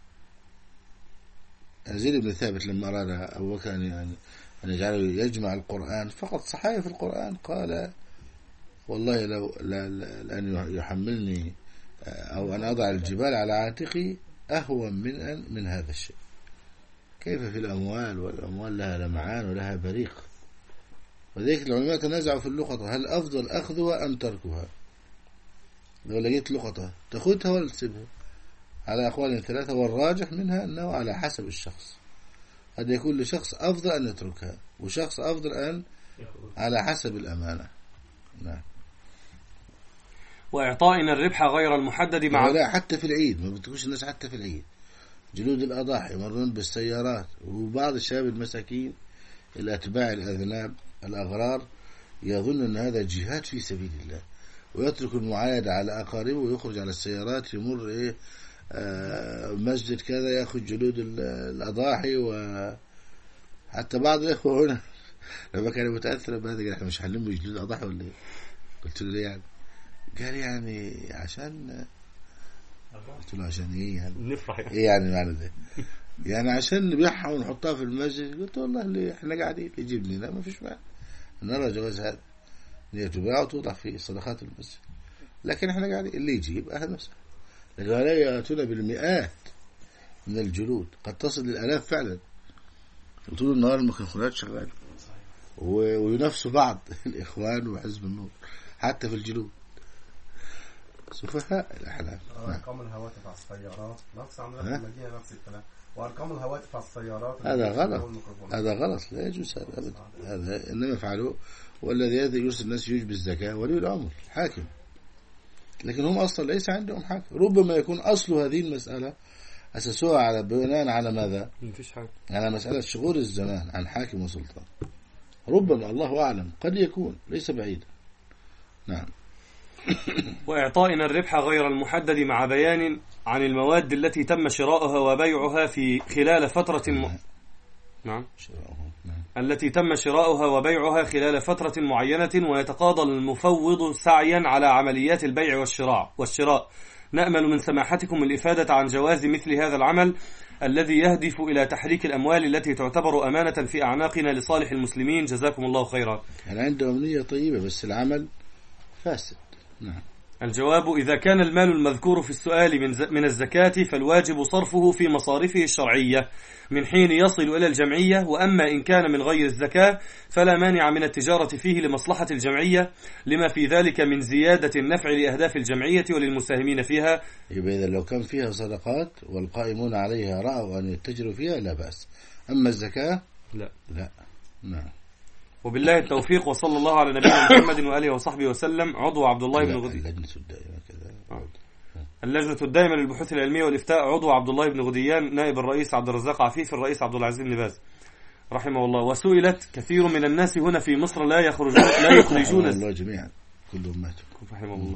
زيد بن ثابت لما أراد أبو بكر أن يجعله يجمع القرآن فقط صحائف القرآن، قال: والله لأن يحملني أو أن أضع الجبال على عاتقي أهون من هذا الشيء. كيف في الأموال؟ والأموال لها لمعان ولها بريق. وذلك العلماء تنازعوا في اللقطة: هل أفضل أخذها أم تركها؟ لو لقيت لقطة تأخذها ولا تسيبها؟ على أقوال ثلاثة، والراجح منها أنه على حسب الشخص. قد يكون لشخص أفضل أن يتركها، وشخص أفضل أن على حسب الأمانة. نعم. وإعطائنا الربح غير المحدد مع. لا، حتى في العيد ما بتكونش الناس، حتى في العيد جلود الأضاحي يمرون بالسيارات، وبعض الشباب المساكين الأتباع الأذناب الأغرار يظن أن هذا جهاد في سبيل الله، ويترك المعايدة على أقاربه ويخرج على السيارات، يمر مسجد كذا يأخذ جلود الأضاحي، وحتى بعض الإخوة هنا لما كان متأثر بهذا قال احنا مش هنلم جلود الأضاحي ولا ايه؟ قلت له ليه يعني؟ قال يعني عشان، قلت له عشان ايه يعني؟ نفرح يعني. ايه يعني معنى ده؟ يعني عشان نبيعها ونحطها في المسجد. قلت والله اللي احنا قاعدين يجيب لنا ما فيش مانع، نرى جواز هذا، هي تباع وتوضع في صدقات المسجد، لكن احنا قاعدين اللي يجيب اهلا وسهلا. لكن لا يأتون بالمئات من الجلود، قد تصل للآلاف فعلا، وطول النهار الميكروفونات شغاله وينافسوا بعض الإخوان وحزب النور حتى في الجلود. سفهاء الأحلام. أرقام الهواتف على السيارات نفس عملنا في المدينة نفس الكلام، وأرقام الهواتف على السيارات هذا غلط، هذا غلط لا يجوز هذا، هذا إنما فعلوه. والذي يرسل الناس يجب الزكاة ولي الأمر حاكم، لكن هم أصلا ليس عندهم حاكم. ربما يكون أصل هذه المسألة أسسوها على بناء على ماذا؟ مفيش حاجة، على مسألة شغور الزمان عن حاكم وسلطان، ربما الله أعلم، قد يكون ليس بعيدا. نعم. وإعطائنا الربح غير المحدد مع بيان عن المواد التي تم شراؤها وبيعها في خلال فترة نعم. التي تم شراؤها وبيعها خلال فترة معينة، ويتقاضى المفوض سعيا على عمليات البيع والشراء. نأمل من سماحتكم الإفادة عن جواز مثل هذا العمل الذي يهدف إلى تحريك الأموال التي تعتبر أمانة في أعناقنا لصالح المسلمين. جزاكم الله خيرا. أنا عندهم نية طيبة بس العمل فاسد. نعم. الجواب: إذا كان المال المذكور في السؤال من الزكاة فالواجب صرفه في مصارفه الشرعية من حين يصل إلى الجمعية، وأما إن كان من غير الزكاة فلا مانع من التجارة فيه لمصلحة الجمعية، لما في ذلك من زيادة النفع لأهداف الجمعية وللمساهمين فيها. يبقى إذا لو كان فيها صدقات والقائمون عليها رأوا أن يتجروا فيها لا بأس، أما الزكاة لا. نعم. وبالله التوفيق، وصلى الله على نبينا محمد وآله وصحبه وسلم. عضو عبد الله بن غديان. اللجنة الدائمة للبحوث العلمية والإفتاء، عضو عبد الله بن غديان، نائب الرئيس عبد الرزاق عفيف، الرئيس عبد العزيز بن باز رحمه الله. وسئلت: كثير من الناس هنا في مصر لا يخرجون الله جميعا كلهم ماتوا رحمه الله.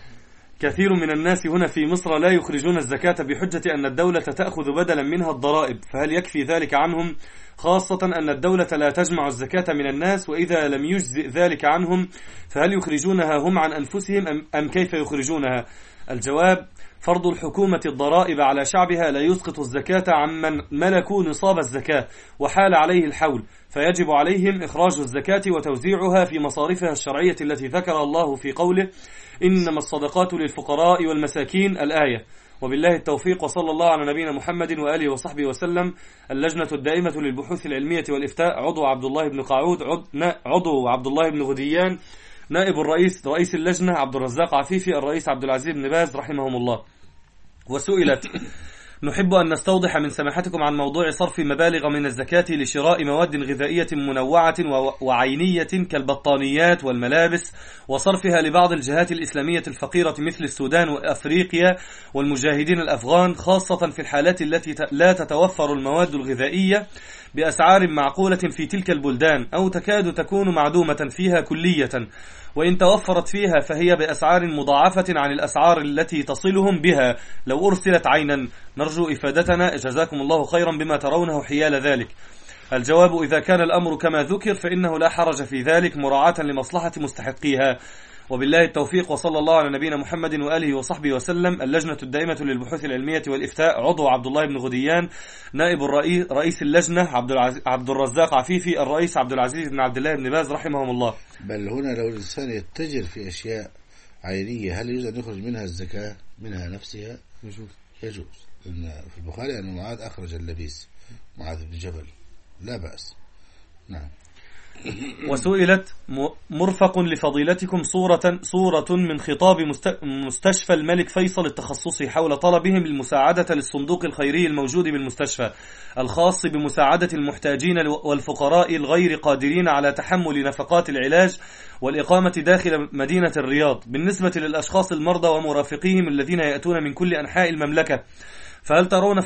كثير من الناس هنا في مصر لا يخرجون الزكاة بحجة أن الدولة تأخذ بدلا منها الضرائب، فهل يكفي ذلك عنهم؟ خاصة أن الدولة لا تجمع الزكاة من الناس، وإذا لم يجزئ ذلك عنهم فهل يخرجونها هم عن أنفسهم أم كيف يخرجونها؟ الجواب: فرض الحكومة الضرائب على شعبها لا يسقط الزكاة عمن ملكوا نصاب الزكاة وحال عليه الحول، فيجب عليهم إخراج الزكاة وتوزيعها في مصارفها الشرعية التي ذكر الله في قوله: إنما الصدقات للفقراء والمساكين، الآية. وبالله التوفيق، وصلى الله على نبينا محمد وآله وصحبه وسلم. اللجنة الدائمة للبحوث العلمية والإفتاء، عضو عبد الله بن قعود، عضو عبد الله بن غديان، نائب الرئيس رئيس اللجنة عبد الرزاق عفيفي، الرئيس عبد العزيز بن باز رحمهم الله. وسئلت: نحب أن نستوضح من سماحتكم عن موضوع صرف مبالغ من الزكاة لشراء مواد غذائية منوعة وعينية كالبطانيات والملابس، وصرفها لبعض الجهات الإسلامية الفقيرة مثل السودان وأفريقيا والمجاهدين الأفغان، خاصة في الحالات التي لا تتوفر المواد الغذائية بأسعار معقولة في تلك البلدان، أو تكاد تكون معدومة فيها كلية، وإن توفرت فيها فهي بأسعار مضاعفة عن الأسعار التي تصلهم بها لو أرسلت عينا. نرجو إفادتنا، جزاكم الله خيرا بما ترونه حيال ذلك. الجواب: إذا كان الأمر كما ذكر فإنه لا حرج في ذلك مراعاة لمصلحة مستحقيها. وبالله التوفيق، وصلى الله على نبينا محمد وآله وصحبه وسلم. اللجنة الدائمة للبحوث العلمية والإفتاء، عضو عبد الله بن غديان، نائب رئيس اللجنة عبد الرزاق عفيفي، الرئيس عبد العزيز بن عبد الله بن باز رحمهم الله. بل هنا لو الإنسان يتجر في أشياء عينية هل يجوز أن يخرج منها الزكاة منها نفسها؟ يجوز. إن في البخاري أن معاذ أخرج اللبيس، معاذ بن جبل، لا بأس. نعم. وسئلت: مرفق لفضيلتكم صورة من خطاب مستشفى الملك فيصل التخصصي حول طلبهم المساعدة للصندوق الخيري الموجود بالمستشفى الخاص بمساعدة المحتاجين والفقراء الغير قادرين على تحمل نفقات العلاج والإقامة داخل مدينة الرياض بالنسبة للأشخاص المرضى ومرافقيهم الذين يأتون من كل أنحاء المملكة، فهل ترون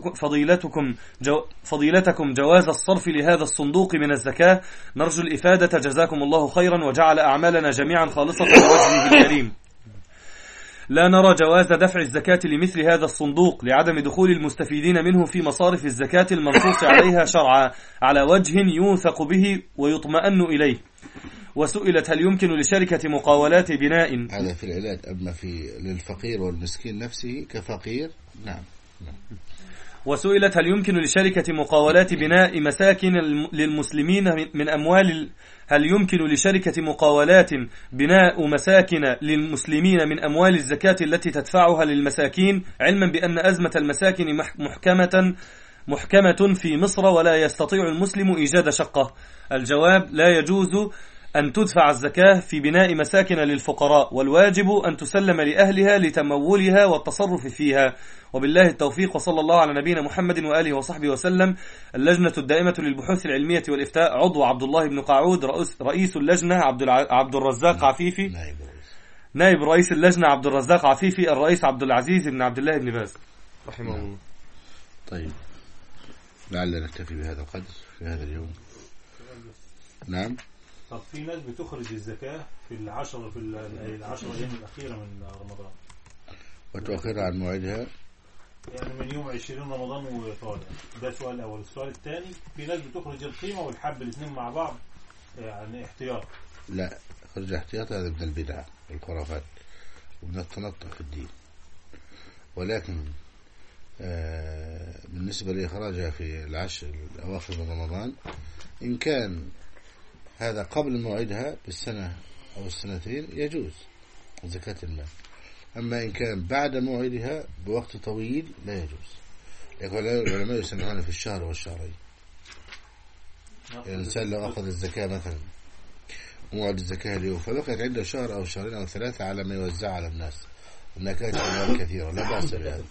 فضيلتكم جواز الصرف لهذا الصندوق من الزكاة؟ نرجو الإفادة، جزاكم الله خيرا وجعل أعمالنا جميعا خالصة لوجهه الكريم. لا نرى جواز دفع الزكاة لمثل هذا الصندوق لعدم دخول المستفيدين منه في مصارف الزكاة المنصوص عليها شرعا على وجه يوثق به ويطمئن إليه. وسئلت هل يمكن لشركة مقاولات بناء، هذا في العلاج، أما للفقير والمسكين نفسه كفقير نعم. وسئلت هل يمكن لشركة مقاولات بناء مساكن للمسلمين من أموال هل يمكن لشركة مقاولات بناء مساكن للمسلمين من أموال الزكاة التي تدفعها للمساكين، علما بأن أزمة المساكن محكمة في مصر ولا يستطيع المسلم إيجاد شقة؟ الجواب: لا يجوز أن تدفع الزكاة في بناء مساكن للفقراء، والواجب أن تسلم لأهلها لتمولها والتصرف فيها. وبالله التوفيق، وصلى الله على نبينا محمد وآله وصحبه وسلم. اللجنة الدائمة للبحوث العلمية والإفتاء، عضو عبد الله بن قعود، رئيس اللجنة عبد الرزاق عفيفي، نائب رئيس اللجنة عبد الرزاق عفيفي، الرئيس عبد العزيز بن عبد الله بن باز رحمه الله. طيب، لعلنا نكتفي بهذا القدر في هذا اليوم. نعم. طب في ناس بتخرج الزكاة في العشر أيام الأخيرة من رمضان وتؤخرها عن موعدها، يعني من يوم 20 رمضان وطالع. ده سؤال الأول. السؤال الثاني: في ناس بتخرج القيمة والحب الاثنين مع بعض، يعني احتياط. لا، خرج احتياط هذا من البدع والخرافات ومن التنطع في الدين. ولكن بالنسبة لإخراجها في العشر الأواخر من رمضان، إن كان هذا قبل موعدها بالسنة أو السنتين يجوز زكاة المال. أما إن كان بعد موعدها بوقت طويل لا يجوز. يقول العلماء يسمعون في الشهر والشهرين. الإنسان لو أخذ الزكاة مثلا موعد الزكاة اليوم، فبقيت عنده شهر أو شهرين أو ثلاثة على ما يوزع على الناس، إنها كانت أموال كثيرة، لا بأس بهذا.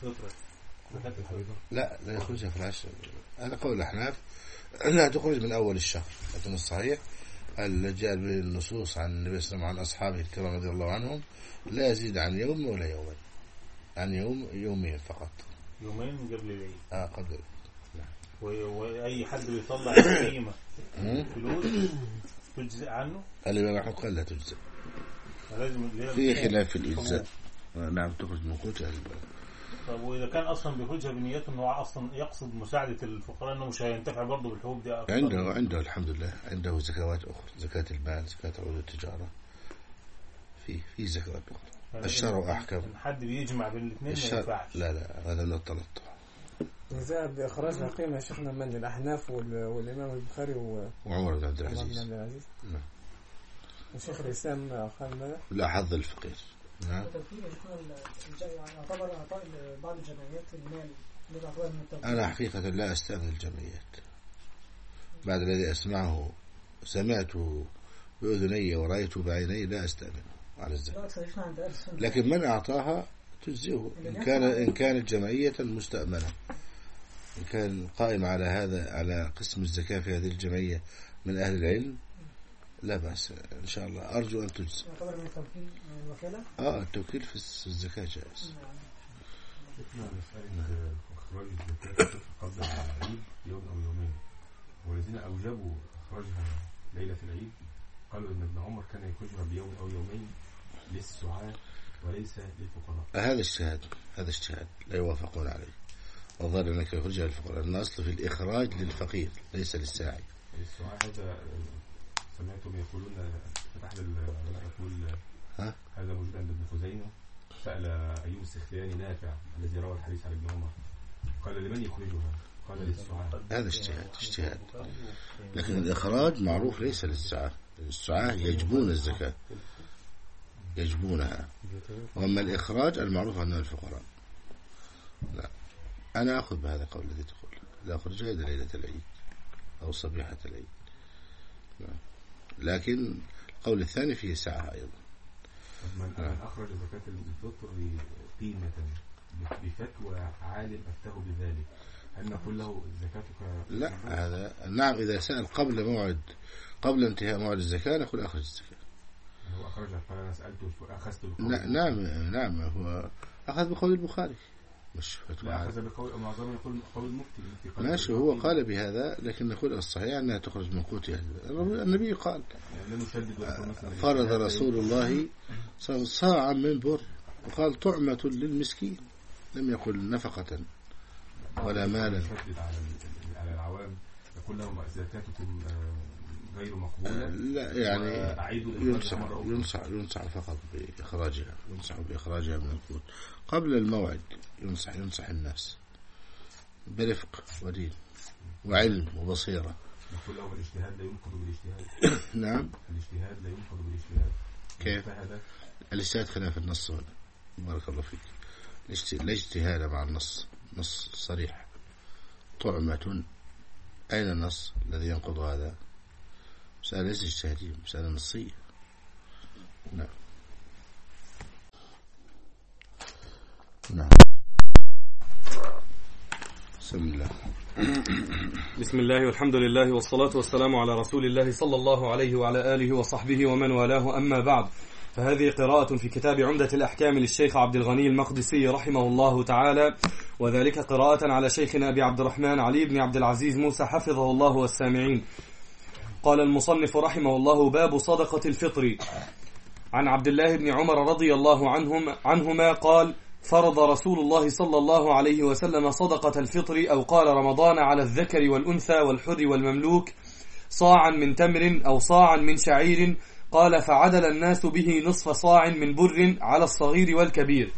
لا يخرجها في العشر. هذا قول الأحناف، لا تخرج من أول الشهر. لكن الصحيح الذي جاء به النصوص عن النبي صلى الله عليه وسلم عن أصحابه الكرام رضي الله عنهم لا يزيد عن يوم ولا يومين، عن يومين فقط. يومين قبل العيد. قبل. وأي حد بيطلع قيمة فلوس تجزئ عنه؟ الإمام أحمد قال لا تجزئ، في خلاف في الإجزاء. نعم، تخرج من قوت أهل البلد. طب وإذا كان أصلا بيخرجها بنيته إنه أصلا يقصد مساعدة الفقراء، إنه مش هينتفع برضه بالحبوب دي؟ عنده الحمد لله عنده زكوات أخرى، زكاة المال، زكاة عروض التجارة، في زكوات أخرى. الشرع أحكم. حد بيجمع بين الاثنين ما ينفعش. لا هذا من التنطع. جزاء بإخراجها قيمة شيخنا من الأحناف والإمام البخاري وعمر بن عبد العزيز. نعم. وشيخ الإسلام قال ماذا؟ لا حظ الفقير. نعم. يعتبر أعطاء بعض الجمعيات المال أنا حقيقة لا أستأمن الجمعيات بعد الذي سمعته بأذني ورأيته بعيني، لا أستأمن على الزكاة. لكن من أعطاها تجزئه إن كانت جمعية مستأمنة، إن كان قائم على هذا، على قسم الزكاة في هذه الجمعية من أهل العلم، لا بأس إن شاء الله. أرجو أن تجزئ. يعتبر من التوكيل الوكالة؟ التوكيل في الزكاة جائز. إخراج الزكاة قبل العيد يوم أو يومين، والذين أوجبوا إخراجها ليلة العيد قالوا إن ابن عمر كان يخرجها بيوم أو يومين للسعاة وليس للفقراء. هذا اجتهاد لا يوافقون عليه. والظاهر أنك يخرجها للفقراء، لأن أصل في الإخراج للفقير ليس للساعي. السعاة هذا سمعتم يقولون، فتح العلماء يقول هذا موجود عند ابن خزيمة. سأل أيوب السختياني نافع الذي روى الحديث عن ابن عمر، قال لمن يخرجها؟ قال للسعاة. هذا اجتهاد. لكن الإخراج معروف ليس للسعاة. السعاة يجبون الزكاة، يجبونها. وأما الإخراج المعروف أنه الفقراء. لا، أنا أخذ بهذا القول الذي تقول لا أخرجها إلى ليلة العيد أو صبيحة العيد. لكن القول الثاني فيه سعة أيضا. من أخرج زكاة الفطر قيمة بفتوى عالم أفتاه بذلك، هل نقول له زكاتك؟ لا، هذا نعم. إذا سأل قبل انتهاء موعد الزكاة نقول أخرج الزكاة. هو أخرجها، فأنا سألته أخذت نعم هو أخذ بقول البخاري، مش فتوى. لا، أخذ بقول معظم يقول قول المفتي. ماشي، هو قال بهذا، لكن نقول الصحيح أنها تخرج من قوت أهل. النبي قال فرض رسول الله صاعا من بر وقال طعمة للمسكين، لم يقل نفقة ولا مالا. يشدد على العوام يقول لهم زكاتكم غير مقبولة. لا يعني ينصح فقط بإخراجها، ينصح بإخراجها من القوت قبل الموعد. ينصح الناس برفق ودين وعلم وبصيرة. يقول لهم الاجتهاد لا ينقض بالاجتهاد. نعم، الاجتهاد لا ينقض بالاجتهاد. كيف؟ الاجتهاد خلاف النص هنا. بارك الله فيك. الاجتهاد مع النص، نص صريح. طعمة، أين النص الذي ينقض هذا؟ مسألة ليس اجتهادية، مسألة نصية. نعم نعم. بسم الله. بسم الله والحمد لله والصلاة والسلام على رسول الله صلى الله عليه وعلى آله وصحبه ومن والاه، أما بعد، فهذه قراءة في كتاب عمدة الأحكام للشيخ عبد الغني المقدسي رحمه الله تعالى، وذلك قراءة على شيخنا أبي عبد الرحمن علي بن عبد العزيز موسى حفظه الله والسامعين. قال المصنف رحمه الله: باب صدقة الفطر. عن عبد الله بن عمر رضي الله عنهما قال: فرض رسول الله صلى الله عليه وسلم صدقة الفطر أو قال رمضان على الذكر والأنثى والحر والمملوك صاعا من تمر أو صاعا من شعير. قال: فعدل الناس به نصف صاع من بر على الصغير والكبير.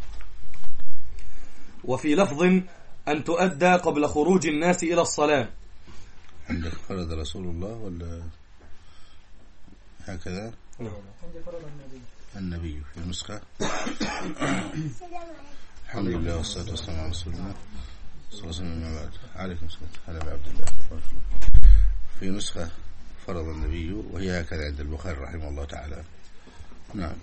وفي لفظ: أن تؤدى قبل خروج الناس إلى الصلاة. عندك فرض رسول الله ولا هكذا؟ عندي فرض النبي في نسخة. الحمد لله والصلاة والسلام على رسول الله صلى الله عليه وسلم. بعد، عليكم السلام. هلا بعبد الله. في نسخة فرض النبي، وهي هكذا عند البخاري رحمه الله تعالى. نعم.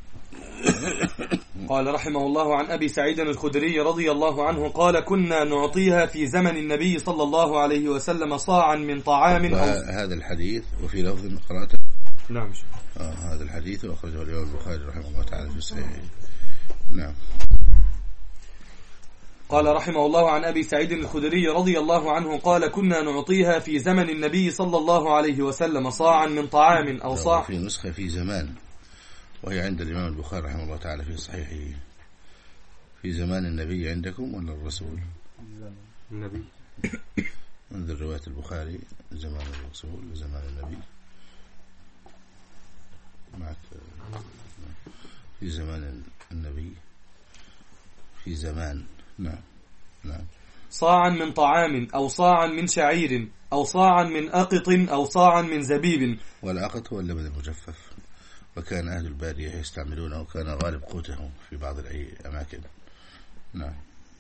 قال رحمه الله: عن أبي سعيد الخدري رضي الله عنه قال: كنا نعطيها في زمن النبي صلى الله عليه وسلم صاعا من طعام. هذا الحديث وفي لفظ قرأت. نعم. هذا الحديث وأخرجه الإمام البخاري رحمه الله تعالى في صحيحه. نعم. قال رحمه الله: عن أبي سعيد الخدري رضي الله عنه قال: كنا نعطيها في زمن النبي صلى الله عليه وسلم صاعا من طعام أو صاع. في نسخة في زمان، وهي عند الإمام البخاري رحمه الله تعالى في صحيحه. في زمان النبي عندكم ولا الرسول؟ النبي. انظر رواية البخاري: زمان الرسول وزمان النبي. معك في زمان النبي، في زمان. نعم نعم. صاعا من طعام أو صاعا من شعير أو صاعا من أقط أو صاعا من زبيب. والأقط هو اللبن المجفف، وكان أهل البادية يستعملونه، وكان غالب قوتهم في بعض الأماكن. نعم.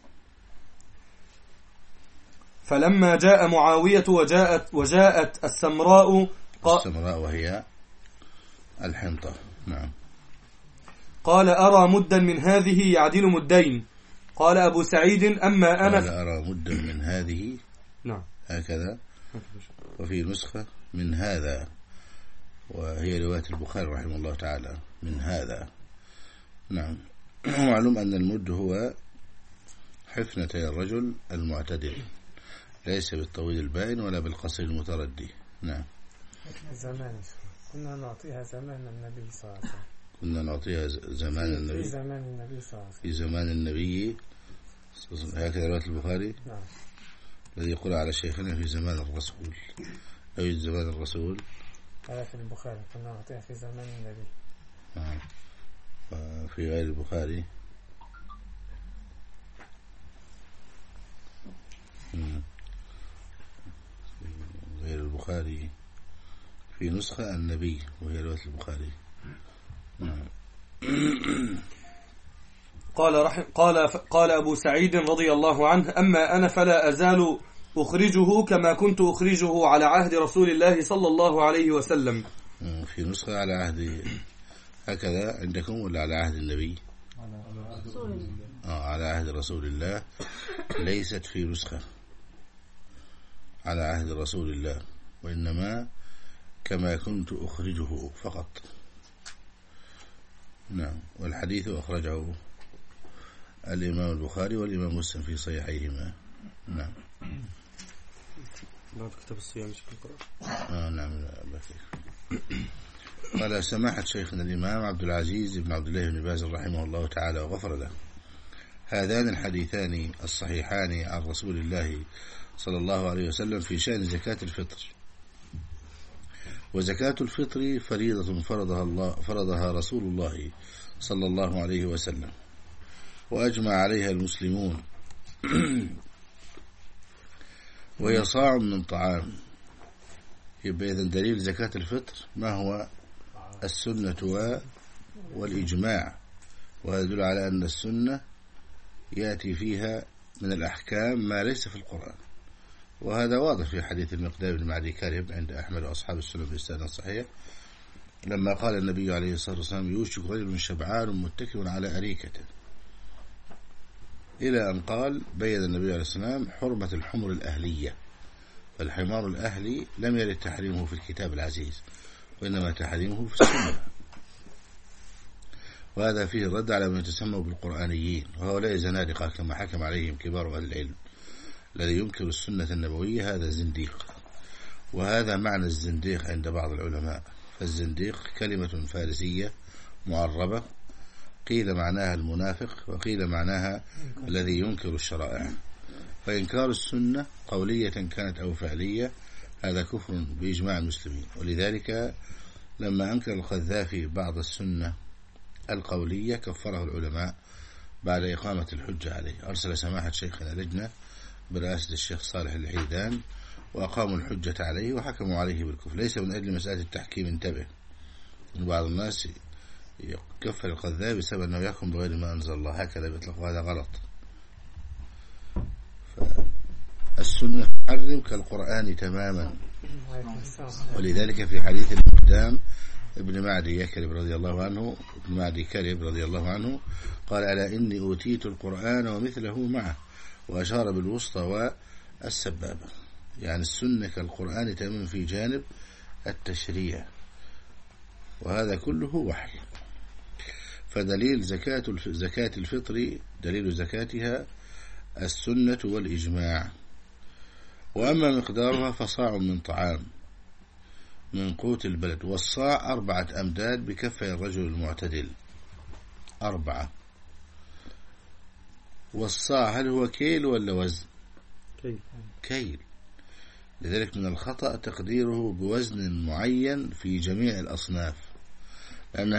فلما جاء معاوية وجاءت السمراء. السمراء وهي الحنطة. نعم. قال: أرى مدا من هذه يعدل مدين. قال أبو سعيد: أما أنا قال: أرى مدا من هذه. نعم. هكذا. وفي نسخة من هذا، وهي رواية البخاري رحمه الله تعالى من هذا. نعم. معلوم أن المد هو حفنتي الرجل المعتدل، ليس بالطويل البائن ولا بالقصير المتردي. نعم. زمان كنا نعطيها زمان النبي صلى الله عليه وسلم. كنا نعطيها زمان النبي. في زمان النبي صلى الله عليه وسلم. في زمان النبي. هكذا رواية البخاري. نعم. الذي يقول على شيخنا في زمان الرسول. أي زمان الرسول؟ هذا في البخاري، كنا نعطيها في زمان النبي. نعم. في غير البخاري غير البخاري في نسخة النبي، وهي رواية البخاري. نعم. قال أبو سعيد رضي الله عنه: أما أنا فلا أزال أخرجه كما كنت أخرجه على عهد رسول الله صلى الله عليه وسلم. في نسخة على عهد هكذا عندكم ولا على عهد النبي؟ على عهد رسول الله. ليست في نسخة على عهد رسول الله، وإنما كما كنت أخرجه فقط. نعم. والحديث أخرجه الإمام البخاري والإمام مسلم في صحيحيهما. نعم. بعد كتاب الصيام. نعم. قال سماحة شيخنا الإمام عبد العزيز بن عبد الله بن باز رحمه الله تعالى وغفر له: هذان الحديثان الصحيحان عن رسول الله صلى الله عليه وسلم في شأن زكاة الفطر. وزكاة الفطر فريضة فرضها رسول الله صلى الله عليه وسلم، وأجمع عليها المسلمون، وهي صاع من طعام. يبقى إذن دليل زكاة الفطر ما هو؟ السنة والإجماع، وهذا يدل على أن السنة يأتي فيها من الأحكام ما ليس في القرآن، وهذا واضح في حديث المقدام بن معدي كارب عند أحمد وأصحاب السنة بإسناد صحيح، لما قال النبي عليه الصلاة والسلام: يوشك رجل شبعان متكئ على أريكة، إلى أن قال بين النبي عليه الصلاة والسلام حرمة الحمر الأهلية، فالحمار الأهلي لم يرد تحريمه في الكتاب العزيز، وإنما تحريمه في السنة. وهذا فيه الرد على من يتسموا بالقرآنيين، وهؤلاء زنادقة كما حكم عليهم كبار أهل العلم. الذي ينكر السنة النبوية هذا زنديق، وهذا معنى الزنديق عند بعض العلماء. فالزنديق كلمة فارسية معربة، قيل معناها المنافق، وقيل معناها الذي ينكر الشرائع. فإنكار السنة قولية كانت أو فعلية هذا كفر بإجماع المسلمين. ولذلك لما أنكر القذافي بعض السنة القولية كفره العلماء بعد إقامة الحجة عليه. أرسل سماحة شيخنا لجنة برئاسة الشيخ صالح الحيدان، وأقاموا الحجة عليه وحكموا عليه بالكفر، ليس من أجل مسألة التحكيم. انتبه، بعض الناس يكفر القذافي بسبب أنه يحكم بغير ما أنزل الله، هكذا بيطلق، وهذا غلط. السنة تحرم كالقرآن تماما. ولذلك في حديث المقدام ابن معدي كرب رضي الله عنه، ابن معدي كرب رضي الله عنه قال: ألا إني أوتيت القرآن ومثله معه، وأشار بالوسطى والسبابة. يعني السنة كالقرآن تماما في جانب التشريع، وهذا كله وحي. فدليل زكاة الفطر دليل زكاتها السنة والإجماع. وأما مقدارها فصاع من طعام من قوت البلد، والصاع 4 أمداد بكفي الرجل المعتدل، 4. والصاع هل هو كيل ولا وزن؟ كيل. لذلك من الخطأ تقديره بوزن معين في جميع الأصناف، لأن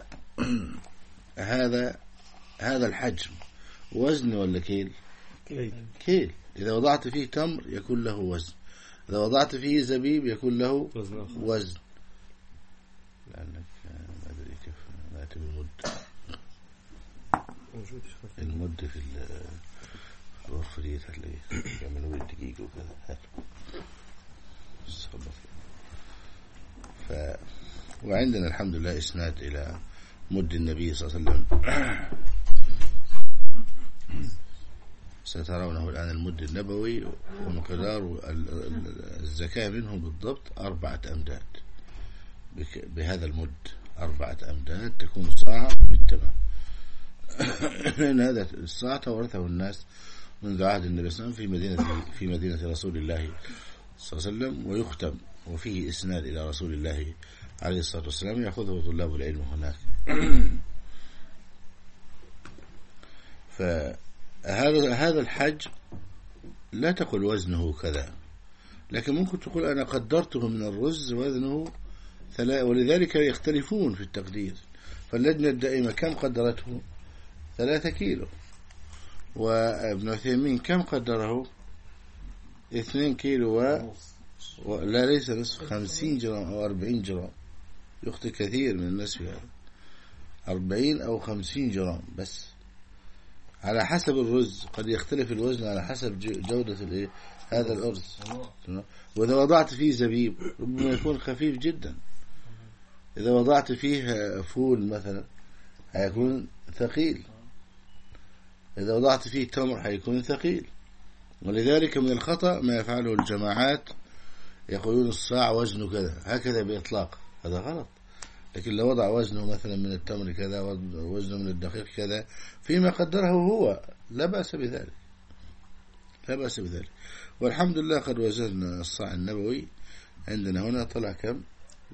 هذا الحجم وزن ولا كيل؟ كيل. إذا وضعت فيه تمر يكون له وزن، إذا وضعت فيه زبيب يكون له وزن. لأنك ما أدري كيف نأتي المد في الغرفة دي اللي يعملوا الدقيق وكذا. وعندنا الحمد لله إسناد إلى مد النبي صلى الله عليه وسلم. سترونه الآن المد النبوي، ومقدار الزكاة منه بالضبط 4 أمداد. بهذا المد 4 أمداد تكون صاع بالتمام. لأن هذا الصاع تورثه الناس منذ عهد النبي صلى الله عليه وسلم في مدينة رسول الله صلى الله عليه وسلم، ويختم وفيه إسناد إلى رسول الله عليه الصلاة والسلام يأخذه طلاب العلم هناك. فهذا الحج لا تقول وزنه كذا، لكن ممكن تقول أنا قدرته من الرز وزنه 3، ولذلك يختلفون في التقدير. فاللجنة الدائمة كم قدرته؟ 3 كيلو. وابن عثيمين كم قدره؟ 2 كيلو لا ليس نصف، 50 جرام أو 40 جرام. يخطئ كثير من الناس في هذا، 40 أو 50 جرام بس، على حسب الرز. قد يختلف الوزن على حسب جودة هذا الأرز. وإذا وضعت فيه زبيب ربما يكون خفيف جدا، إذا وضعت فيه فول مثلا هيكون ثقيل، إذا وضعت فيه تمر هيكون ثقيل. ولذلك من الخطأ ما يفعله الجماعات، يقولون الصاع وزنه كذا هكذا بإطلاق، هذا غلط. لكن لو وضع وزنه مثلا من التمر كذا، وزنه من الدقيق كذا، فيما قدره هو، لا بأس بذلك، لا بأس بذلك. والحمد لله قد وزننا الصاع النبوي عندنا هنا طلع كم؟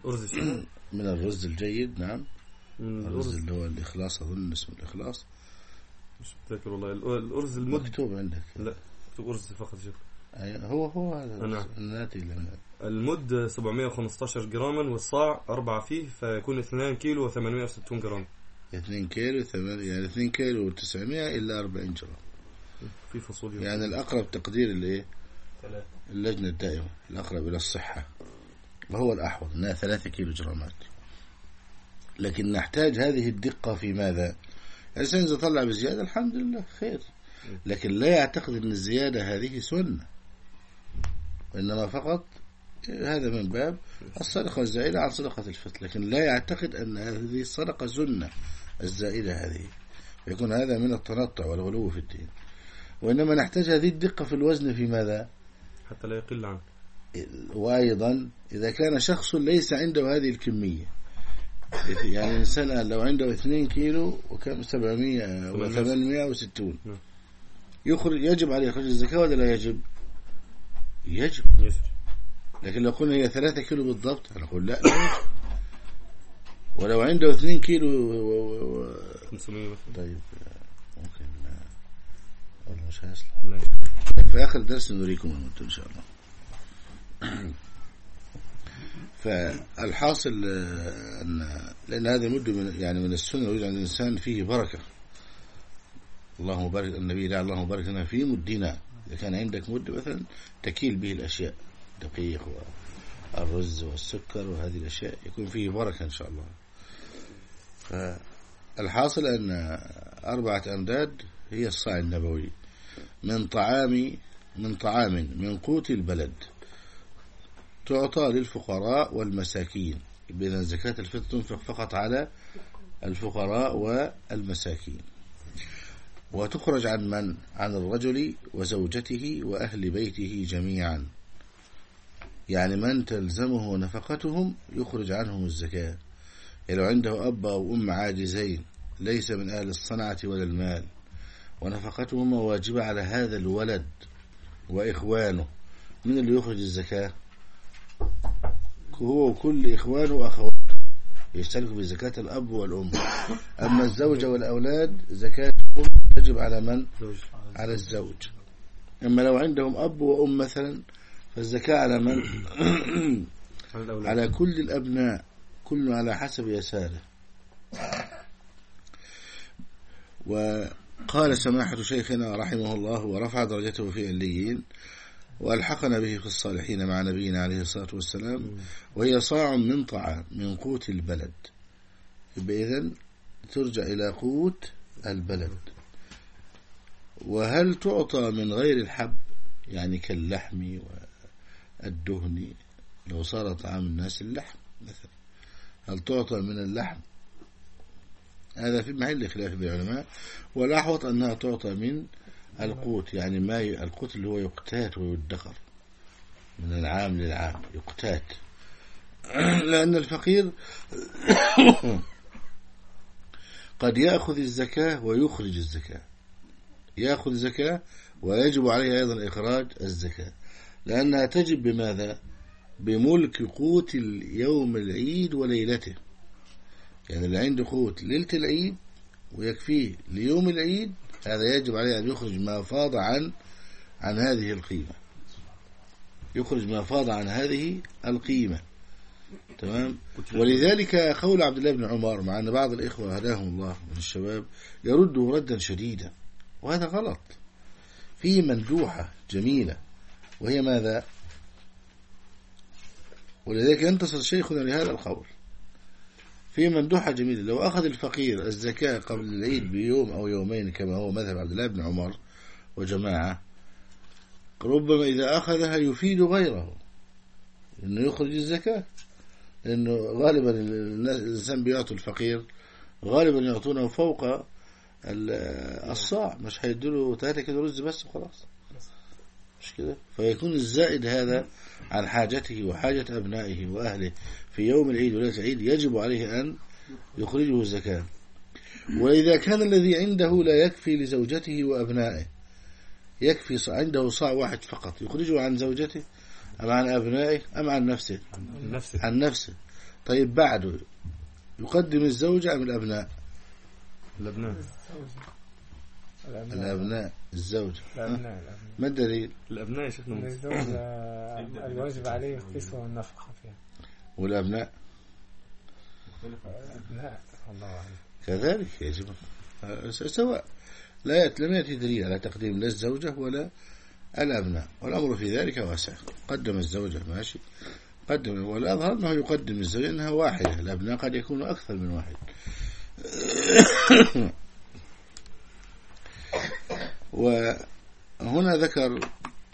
أرز الشام من الرز الجيد. نعم، من الرز اللي هو الإخلاص، أظن اسمه الإخلاص. مش متذكر والله. الأرز المد مكتوب عندك. لا، مكتوب أرز فقط شوف. هو هذا نعم. الناتج. المد 715 جراما، والصاع 4 فيه، فيكون 2 كيلو و860 جرام. 2 كيلو يعني 2 كيلو و900 إلا 40 جرام. في فصوليا يعني الأقرب تقدير اللي 3. اللجنة الدائمة الأقرب إلى الصحة، وهو الأحوط أنها 3 كيلو جرامات. لكن نحتاج هذه الدقة في ماذا؟ الإنسان إذا طلع بزيادة الحمد لله خير، لكن لا يعتقد أن الزيادة هذه سنة، وإنما فقط هذا من باب الصدقة الزائدة عن صدقة الفطر، لكن لا يعتقد أن هذه الصدقة سنة الزائدة هذه، فيكون هذا من التنطع والغلو في الدين. وإنما نحتاج هذه الدقة في الوزن في ماذا؟ حتى لا يقل عنه. وأيضا إذا كان شخص ليس عنده هذه الكمية، يعني إنسان لو عنده 2 كيلو وكم 700 و 860 يجب عليه خرج الزكاة ولا لا يجب؟ يجب. لكن لو قلنا هي 3 كيلو بالضبط هنقول لا يجب. ولو عنده 2 كيلو 500 طيب ممكن والله مش هيصلح. في آخر درس نريكم المنتج إن شاء الله. فالحاصل لأن هذا مد من السنة، يريد عن الإنسان فيه بركة. اللهم بارك النبي لا اللهم بارك لنا في مدنا. إذا كان عندك مد مثلا تكيل به الأشياء، دقيق والرز والسكر وهذه الأشياء يكون فيه بركة إن شاء الله. فالحاصل أن 4 أمداد هي الصاع النبوي من طعام من قوت البلد، تعطى للفقراء والمساكين. إذن زكاة الفطر تنفق فقط على الفقراء والمساكين، وتخرج عن من؟ عن الرجل وزوجته وأهل بيته جميعا. يعني من تلزمه نفقتهم يخرج عنهم الزكاة. يعني لو عنده أب أو أم عاجزين ليس من أهل الصنعة ولا المال، ونفقتهم واجبة على هذا الولد وإخوانه، من اللي يخرج الزكاة؟ هو وكل إخوانه وأخواته يشتركوا في زكاة الأب والأم. أما الزوجة والأولاد زكاتهم تجب على من؟ على الزوج. أما لو عندهم أب وأم مثلا فالزكاة على من؟ على كل الأبناء، كل على حسب يساره. وقال سماحة شيخنا رحمه الله ورفع درجته في عليين وألحقنا به في الصالحين مع نبينا عليه الصلاة والسلام، وهي صاع من طعام من قوت البلد. إذن ترجع إلى قوت البلد. وهل تعطى من غير الحب؟ يعني كاللحم والدهن، لو صار طعام الناس اللحم مثلا، هل تعطى من اللحم؟ هذا في محل خلاف العلماء، والأحوط أنها تعطى من القوت، يعني ما القوت اللي هو يقتات ويدخر من العام للعام، يقتات. لأن الفقير قد يأخذ الزكاة ويخرج الزكاة، يأخذ زكاة ويجب عليه أيضا إخراج الزكاة، لأنها تجب بماذا؟ بملك قوت اليوم العيد وليلته. يعني اللي عنده قوت ليلة العيد ويكفيه ليوم العيد، هذا يجب عليه أن يخرج ما فاض عن هذه القيمة، يخرج ما فاض عن هذه القيمة. تمام. ولذلك قول عبد الله بن عمر، مع أن بعض الإخوة هداهم الله من الشباب يرده ردا شديدا، وهذا غلط، فيه مندوحة جميلة، وهي ماذا؟ ولذلك ينتصر شيخنا لهذا القول، في مندوحة جميلة. لو أخذ الفقير الزكاة قبل العيد بيوم أو يومين كما هو مذهب عبد الله بن عمر وجماعة، ربما إذا أخذها يفيد غيره إنه يخرج الزكاة، لأنه غالبا الإنسان بيعطوا الفقير غالبا يعطونه فوق الصاع، مش هيدوله 3 كيلو رز بس وخلاص، مش كده؟ فيكون الزائد هذا عن حاجته وحاجة أبنائه وأهله في يوم العيد وليلة العيد يجب عليه أن يخرجه الزكاة. وإذا كان الذي عنده لا يكفي لزوجته وأبنائه، يكفي عنده صاع واحد فقط، يخرجه عن زوجته أم عن أبنائه أم عن نفسه؟ عن نفسه. طيب بعده يقدم الزوجة أم الأبناء؟ الأبناء. الأبناء الزوجة. الأبناء. ما الدليل؟ الأبناء يا شيخنا. الزوج الواجب عليه القسمة والنفقة فيها. والأبناء أبناء الله أعلم. كذلك يجب سواء. لم يأتي دليل على تقديم لا الزوجة ولا الأبناء، والأمر في ذلك واسع. قدم الزوجة ماشي، قدم، والأظهر أنه يقدم الزوجة أنها واحدة، الأبناء قد يكون أكثر من واحد. وهنا ذكر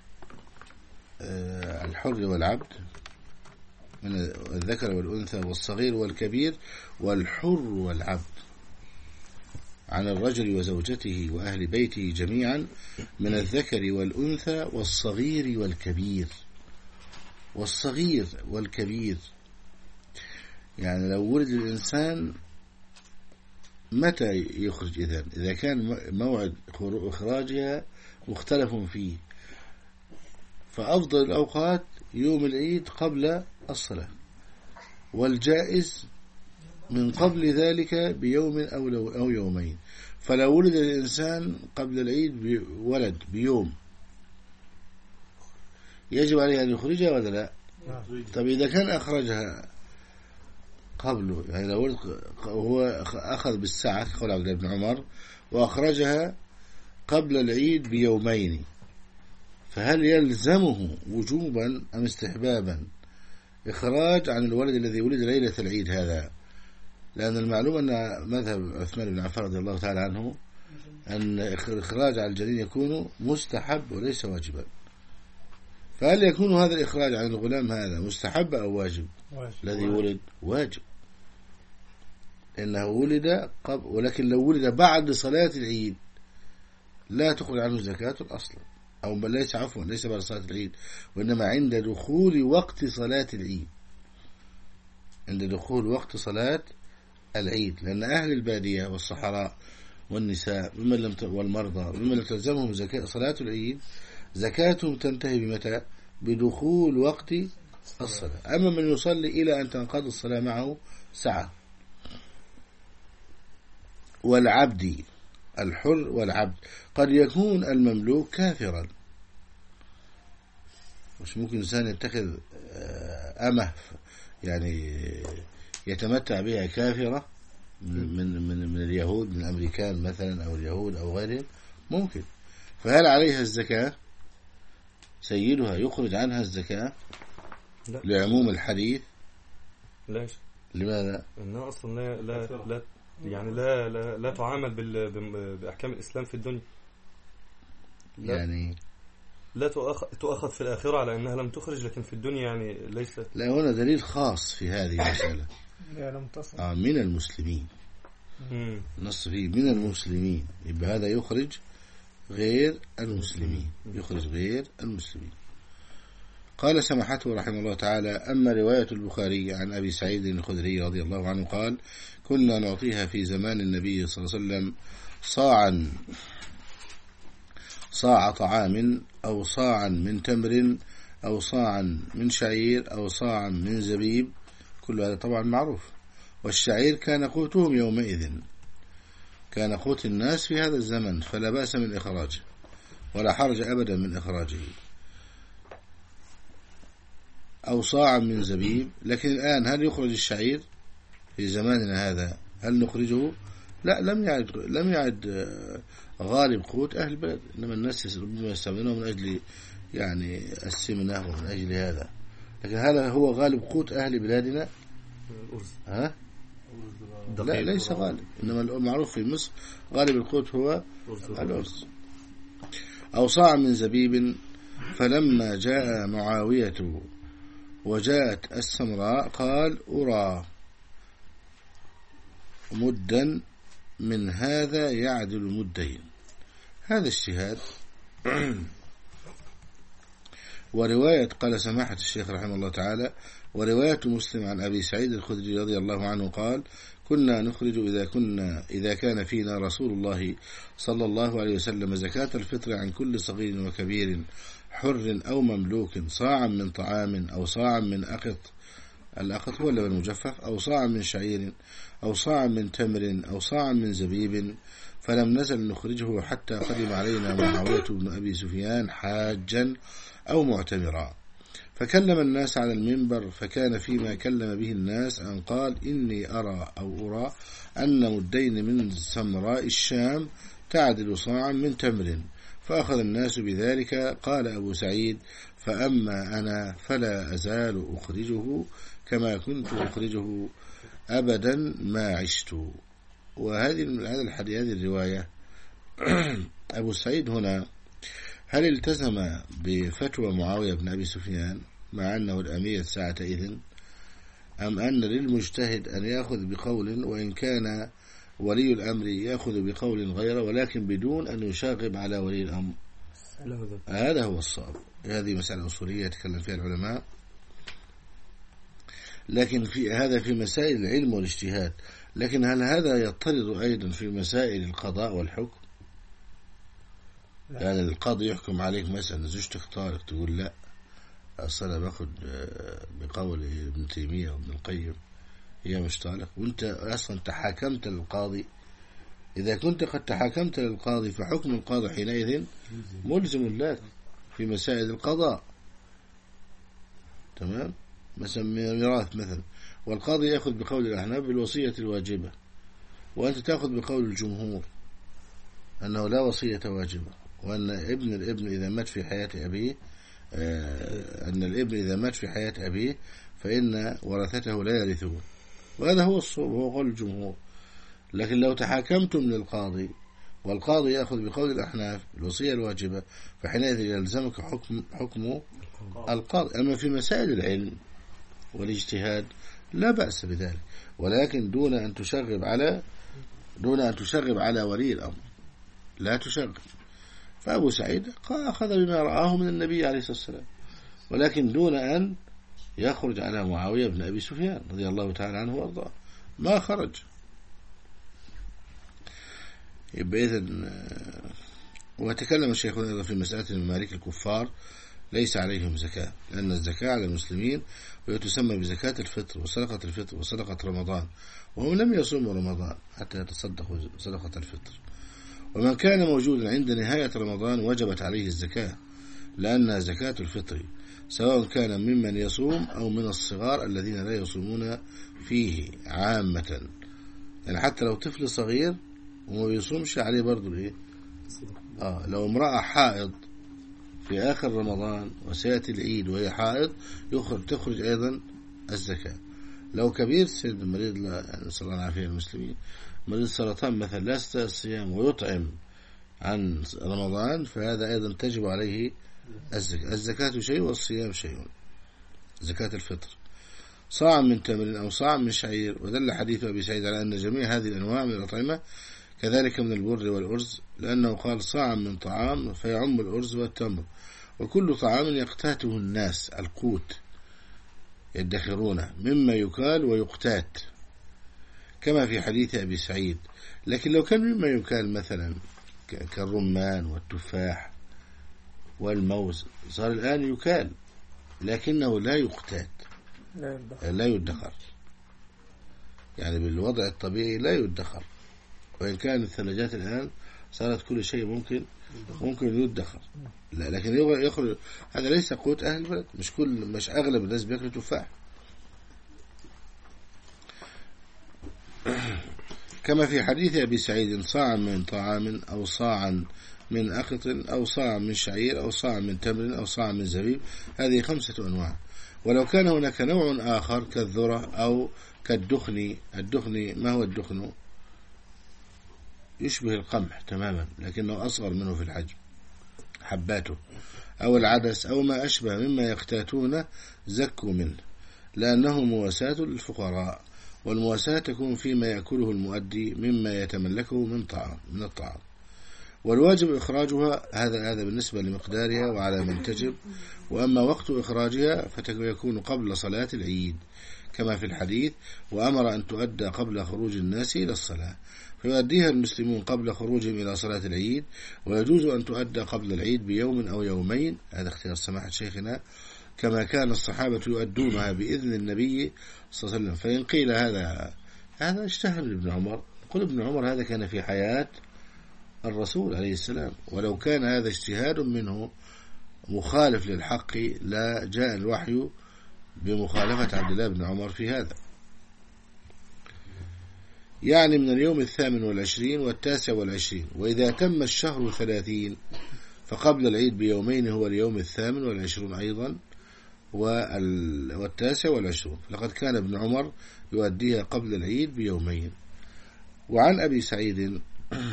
الحر والعبد من الذكر والأنثى والصغير والكبير والحر والعبد عن الرجل وزوجته وأهل بيته جميعا من الذكر والأنثى والصغير والكبير. والصغير والكبير يعني لو ولد الإنسان متى يخرج؟ إذا كان موعد إخراجها مختلف فيه، فأفضل الأوقات يوم العيد قبل الصلاة، والجائز من قبل ذلك بيوم أو يومين. فلو ولد الإنسان قبل العيد ولد بيوم يجب عليه أن يخرجها ولا لا؟ طب إذا كان أخرجها قبله، يعني لو ولد هو أخذ بالساعة قول عبد الله بن عمر وأخرجها قبل العيد بيومين، فهل يلزمه وجوبا أم استحبابا إخراج عن الولد الذي ولد ليلة العيد هذا؟ لأن المعلوم أن مذهب عثمان بن عفان رضي الله تعالى عنه أن إخراج عن الجنين يكون مستحب وليس واجبا. فهل يكون هذا الإخراج عن الغلام هذا مستحب أو واجب؟ الذي ولد واجب، إنه ولد قبل، ولكن لو ولد بعد صلاة العيد لا تخرج عنه زكاة أصلا، أو ليس عفوا ليس بعد صلاة العيد، وإنما عند دخول وقت صلاة العيد، عند دخول وقت صلاة العيد. لأن أهل البادية والصحراء والنساء والمرضى ممن لم تلزمهم صلاة العيد زكاتهم تنتهي بمتى؟ بدخول وقت الصلاة. أما من يصلي إلى أن تنقضي الصلاة معه ساعة. والعبد الحر والعبد قد يكون المملوك كافرا، مش ممكن إنسان يتخذ أمه يعني يتمتع بها كافرة من اليهود، من الأمريكان مثلا أو اليهود أو غيرهم، ممكن. فهل عليها الزكاة؟ سيدها يخرج عنها الزكاة؟ لا. لعموم الحديث. ليش؟ لماذا؟ إنها أصلا لا يعني لا تعامل بأحكام الإسلام في الدنيا. يعني لا تؤخذ في الآخرة على أنها لم تخرج، لكن في الدنيا يعني ليس. لا، هنا دليل خاص في هذه المسألة. من المسلمين، نص فيه من المسلمين، يبقى هذا يخرج غير المسلمين، يخرج غير المسلمين. قال سماحته رحمه الله تعالى: أما رواية البخاري عن أبي سعيد الخدري رضي الله عنه قال: كنا نعطيها في زمان النبي صلى الله عليه وسلم صاع طعام أو صاعا من تمر أو صاعا من شعير أو صاعا من زبيب، كل هذا طبعا معروف. والشعير كان قوتهم يومئذ، كان قوت الناس في هذا الزمن، فلا بأس من إخراجه ولا حرج أبدا من إخراجه. أو صاعا من زبيب. لكن الآن هل يخرج الشعير في زماننا هذا؟ هل نخرجه؟ لا، لم يعد غالب قوت أهل البلد، إنما الناس ربما يستعملونه من أجل يعني السمنة ومن أجل هذا. لكن هل هو غالب قوت أهل بلادنا؟ ها؟ لا، ليس غالب، إنما المعروف في مصر غالب القوت هو الأرز. أو صاع من زبيب. فلما جاء معاوية وجاءت السمراء قال: أرى مدا من هذا يعدل مدين. هذا اجتهاد. ورواية قال سماحة الشيخ رحمه الله تعالى: ورواية مسلم عن أبي سعيد الخدري رضي الله عنه قال: كنا نخرج إذا كان فينا رسول الله صلى الله عليه وسلم زكاة الفطر عن كل صغير وكبير حر أو مملوك صاعا من طعام أو صاعا من أقط الأقط هو اللبن المجفف، أو صاعا من شعير، أو صاعا من تمر، أو صاعا من زبيب، فلم نزل نخرجه حتى قدم علينا معاوية بن أبي سفيان حاجا أو معتمرا، فكلم الناس على المنبر، فكان فيما كلم به الناس أن قال: إني أرى أن مدين من سمراء الشام تعدل صاعا من تمر، فأخذ الناس بذلك. قال أبو سعيد: فأما أنا فلا أزال أخرجه كما كنت أخرجه أبدا ما عشت. وهذه الرواية أبو سعيد هنا هل التزم بفتوى معاوية بن أبي سفيان مع أنه الأمير ساعتئذ، أم أن للمجتهد أن يأخذ بقول وإن كان ولي الأمر يأخذ بقول غيره ولكن بدون أن يشاغب على ولي الأمر؟ هذا هو الصواب. هذه مسألة أصولية يتكلم فيها العلماء، لكن في مسائل العلم والاجتهاد. لكن هل هذا يضطرد أيضا في مسائل القضاء والحكم؟ يعني القاضي يحكم عليك مثلا زوجتك طارق، تقول لا أصلا أنا باخد بقول ابن تيمية وابن القيم هي مش طالق، وانت أصلا تحاكمت للقاضي. إذا كنت قد تحاكمت للقاضي فحكم القاضي حينئذ ملزم لك في مسائل القضاء. تمام؟ مثلا ميراث مثلا، والقاضي يأخذ بقول الأحناف بالوصية الواجبة، وأنت تأخذ بقول الجمهور أنه لا وصية واجبة، وأن الابن إذا مات في حياة أبيه فإن ورثته لا يرثون، وهذا هو الصواب وهو قول الجمهور. لكن لو تحاكمتم للقاضي والقاضي يأخذ بقول الأحناف الوصية الواجبة، فحينئذ يلزمك حكم القاضي. أما في مسائل العلم والاجتهاد لا بأس بذلك، ولكن دون أن تشغب على ولي الأمر، لا تشغب. فأبو سعيد أخذ بما رآه من النبي عليه الصلاة والسلام، ولكن دون أن يخرج على معاوية بن أبي سفيان رضي الله تعالى عنه وارضاه، ما خرج. يبقى إذن وتكلم الشيخ أيضا في مسألة المماليك الكفار ليس عليهم زكاة، لأن الزكاة على المسلمين وتسمى بزكاة الفطر وصدقة الفطر وصدقة رمضان، وهم لم يصوموا رمضان حتى يتصدقوا صدقة الفطر. ومن كان موجودا عند نهاية رمضان وجبت عليه الزكاة، لأن زكاة الفطر سواء كان ممن يصوم أو من الصغار الذين لا يصومون فيه عامة. يعني حتى لو طفل صغير وما بيصومش عليه برضو الايه؟ لو امرأة حائض في آخر رمضان وسيأتي العيد وهي حائض تخرج أيضا الزكاة. لو كبير سن مريض، نسأل الله العافية المسلمين، مريض سرطان مثلا لا يستطيع الصيام ويطعم عن رمضان، فهذا أيضا تجب عليه الزكاة. الزكاة شيء والصيام شيء. زكاة الفطر صاع من تمر أو صاع من شعير. ودل حديث أبي سعيد على أن جميع هذه الأنواع من الأطعمة كذلك من البر والأرز، لأنه قال صاع من طعام فيعم الأرز والتمر، وكل طعام يقتاته الناس، القوت يدخرونه مما يكال ويقتات، كما في حديث أبي سعيد. لكن لو كان مما يكال مثلا كالرمان والتفاح والموز صار الآن يكال، لكنه لا يقتات، لا يدخر، يعني بالوضع الطبيعي لا يدخر. وإن كان الثلاجات الآن صارت كل شيء ممكن يدخر، لا، لكن يخرج هذا ليس قوت أهل البلد. مش أغلب الناس بياكلوا تفاح. كما في حديث أبي سعيد صاعا من طعام أو صاعا من أقط أو صاعا من شعير أو صاعا من تمر أو صاعا من زبيب، هذه 5 أنواع. ولو كان هناك نوع آخر كالذرة أو كالدخن. الدخن ما هو الدخن؟ يشبه القمح تماما لكنه أصغر منه في الحجم حباته، أو العدس أو ما أشبه مما يقتاتون زكوا منه، لأنه مواساة للفقراء، والمواساة تكون فيما يأكله المؤدي مما يتملكه من الطعام، والواجب إخراجها. هذا بالنسبة لمقدارها وعلى من تجب. وأما وقت إخراجها فيكون قبل صلاة العيد كما في الحديث: وأمر أن تؤدى قبل خروج الناس إلى الصلاة، فيؤديها المسلمون قبل خروجهم إلى صلاة العيد. ويجوز أن تؤدى قبل العيد بيوم أو يومين، هذا اختيار سماحة شيخنا، كما كان الصحابة يؤدونها بإذن النبي صلى الله عليه وسلم. فإن قيل هذا اجتهد ابن عمر، قل ابن عمر هذا كان في حياة الرسول عليه السلام، ولو كان هذا اجتهاد منه مخالف للحق لا جاء الوحي بمخالفة عبد الله بن عمر في هذا. يعني من اليوم 28 و29. وإذا تم الشهر 30 فقبل العيد بيومين هو اليوم 28 أيضا و29. لقد كان ابن عمر يؤديها قبل العيد بيومين. وعن أبي سعيد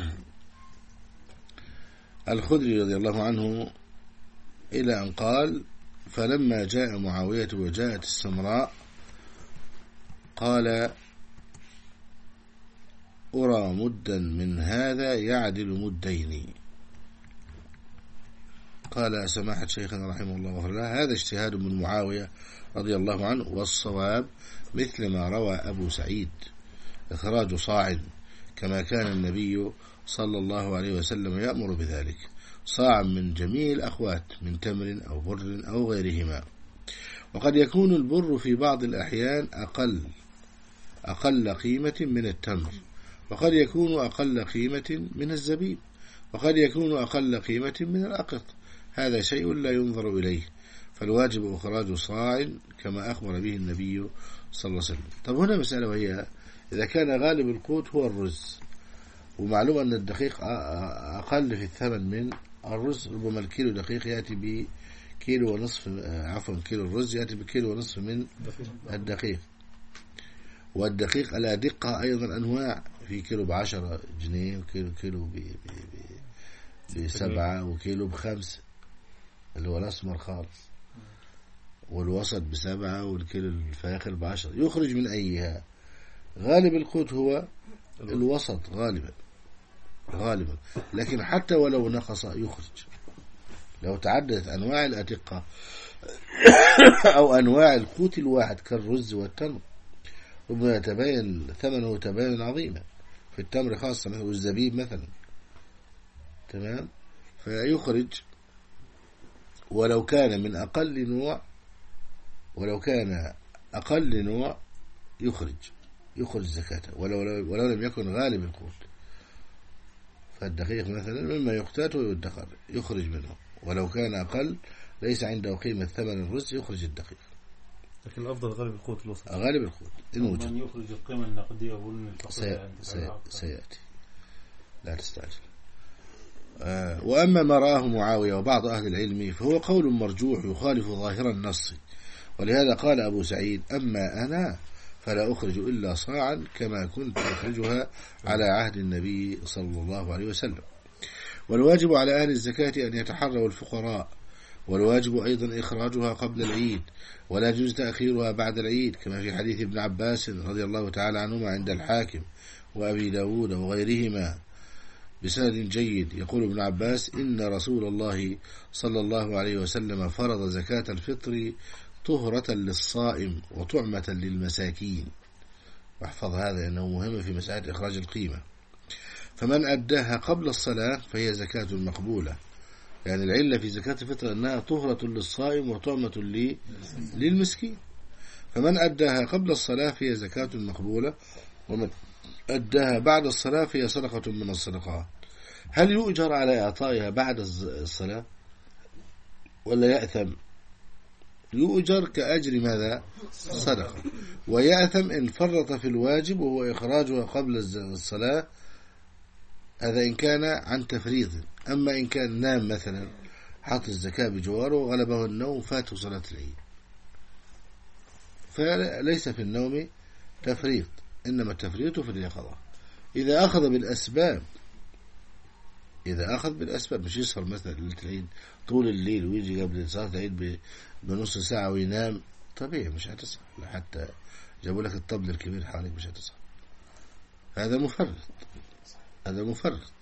الخدري رضي الله عنه إلى أن قال: فلما جاء معاوية وجاءت السمراء قال: أرى مدا من هذا يعدل مدين. قال سماحة شيخنا رحمه الله وغفر له: هذا اجتهاد من معاوية رضي الله عنه، والصواب مثل ما روى أبو سعيد، إخراج صاع كما كان النبي صلى الله عليه وسلم يأمر بذلك، صاع من جميع الأخوات من تمر أو بر أو غيرهما. وقد يكون البر في بعض الأحيان أقل قيمة من التمر، وقد يكون أقل قيمة من الزبيب، وقد يكون أقل قيمة من الأقط. هذا شيء لا ينظر إليه، فالواجب إخراج صاع كما أخبر به النبي صلى الله عليه وسلم. طب هنا مسألة، وهي إذا كان غالب القوت هو الرز، ومعلوم أن الدقيق أقل في الثمن من الرز، ربما الكيلو دقيق يأتي بكيلو ونصف، كيلو الرز يأتي بكيلو ونصف من الدقيق. والدقيق على دقة أيضا أنواع، في كيلو ب10 جنيه، وكيلو ب7، وكيلو ب5 اللي هو الأسمر خالص، والوسط ب7، والكيلو الفاخر ب10. يخرج من أيها؟ غالب القوت هو الوسط غالبا، لكن حتى ولو نقص يخرج. لو تعددت أنواع الأدقة أو أنواع القوت الواحد كالرز والتمر، ربما يتبين ثمنه تباين عظيما في التمر خاصة، والزبيب مثلا، تمام؟ فيخرج ولو كان من أقل نوع يخرج زكاته، ولو لم يكن غالب القوت. فالدقيق مثلا مما يقتات ويدخر يخرج منه، ولو كان أقل ليس عنده قيمة ثمن الرز يخرج الدقيق. لكن الأفضل غالب القوت الوسط. غالب القوت إن وجد. من يخرج القيمة النقدية سيأتي، لا تستعجل. وأما ما رآه معاوية وبعض أهل العلم فهو قول مرجوح يخالف ظاهر النص، ولهذا قال أبو سعيد: أما أنا فلا أخرج إلا صاعا كما كنت أخرجها على عهد النبي صلى الله عليه وسلم. والواجب على أهل الزكاة أن يتحروا الفقراء، والواجب أيضا إخراجها قبل العيد، ولا يجوز تأخيرها بعد العيد، كما في حديث ابن عباس رضي الله تعالى عنهما عند الحاكم وأبي داود وغيرهما بسند جيد. يقول ابن عباس: إن رسول الله صلى الله عليه وسلم فرض زكاة الفطر طهرة للصائم وطعمة للمساكين. واحفظ هذا لأنه مهم في مسألة إخراج القيمة. فمن أداها قبل الصلاة فهي زكاة مقبولة، يعني العلة في زكاة الفطر أنها طهرة للصائم وطعمة للمسكين. فمن أداها قبل الصلاة فهي زكاة مقبولة، ومن أداها بعد الصلاة فهي صدقة من الصدقات. هل يؤجر على إعطائها بعد الصلاة ولا يأثم؟ يؤجر كأجر ماذا؟ صدقة. ويأثم إن فرط في الواجب وهو إخراجها قبل الصلاة، هذا إن كان عن تفريط. أما إن كان نام مثلا، حط الزكاة بجواره وغلبه النوم فاته صلاة العيد، فليس في النوم تفريط، إنما التفريط في اليقظة. إذا أخذ بالأسباب، مش يسهر مثلا ليلة العيد طول الليل ويجي قبل صلاة العيد بنص ساعة وينام، طبيعي مش هتسهر، حتى جابوا لك الطبل الكبير حواليك مش هتسهر. هذا مفرط.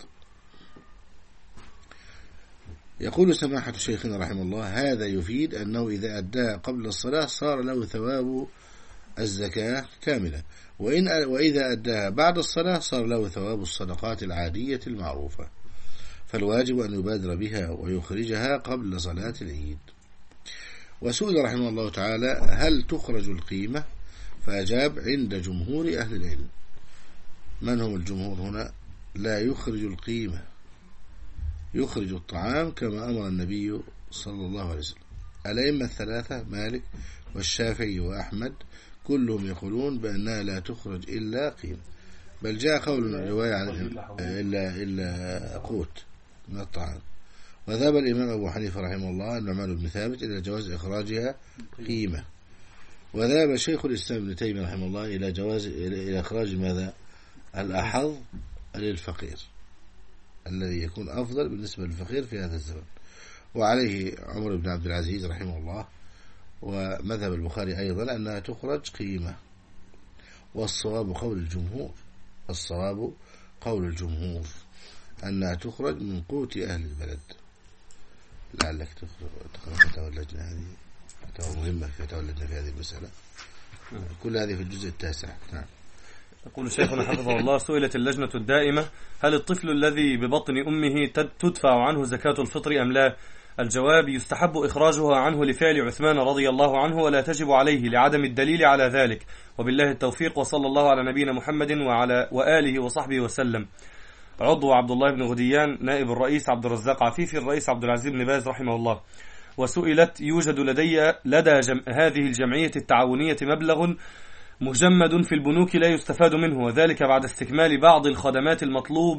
يقول سماحة شيخنا رحمه الله: هذا يفيد أنه إذا أداها قبل الصلاة صار له ثواب الزكاة كاملة، وإذا أداها بعد الصلاة صار له ثواب الصدقات العادية المعروفة. فالواجب أن يبادر بها ويخرجها قبل صلاة العيد. وسئل رحمه الله تعالى هل تخرج القيمة؟ فأجاب عند جمهور أهل العلم. من هم الجمهور هنا؟ لا يخرج القيمة، يخرج الطعام كما أمر النبي صلى الله عليه وسلم. الأئمة الثلاثة مالك والشافعي وأحمد كلهم يقولون بأنها لا تخرج إلا قيمة، بل جاء قول رواية عن إلا قوت من الطعام. وذهب الإمام أبو حنيفة رحمه الله النعمان بن ثابت إلى جواز إخراجها قيمة. وذهب شيخ الإسلام ابن تيمية رحمه الله إلى جواز إلى إخراج ماذا؟ الأحظ للفقير، الذي يكون أفضل بالنسبة للفقير في هذا الزمن. وعليه عمر بن عبد العزيز رحمه الله ومذهب البخاري أيضا أنها تخرج قيمة. والصواب قول الجمهور، الصواب قول الجمهور أنها تخرج من قوت أهل البلد. لعلك تقرأ فتاوى اللجنة، هذه فتاوى مهمة في فتاوى اللجنة في هذه المسألة. كل هذه في الجزء التاسع. نعم. يقول شيخنا حفظه الله: سئلت اللجنة الدائمة هل الطفل الذي ببطن أمه تدفع عنه زكاة الفطر أم لا؟ الجواب: يستحب إخراجها عنه لفعل عثمان رضي الله عنه، ولا تجب عليه لعدم الدليل على ذلك. وبالله التوفيق، وصلى الله على نبينا محمد وعلى وآله وصحبه وسلم. عضو عبد الله بن غديان، نائب الرئيس عبد الرزاق عفيفي، الرئيس عبد العزيز بن باز رحمه الله. وسئلت: يوجد لدى هذه الجمعية التعاونية مبلغ مجمد في البنوك لا يستفاد منه، وذلك بعد استكمال بعض الخدمات المطلوب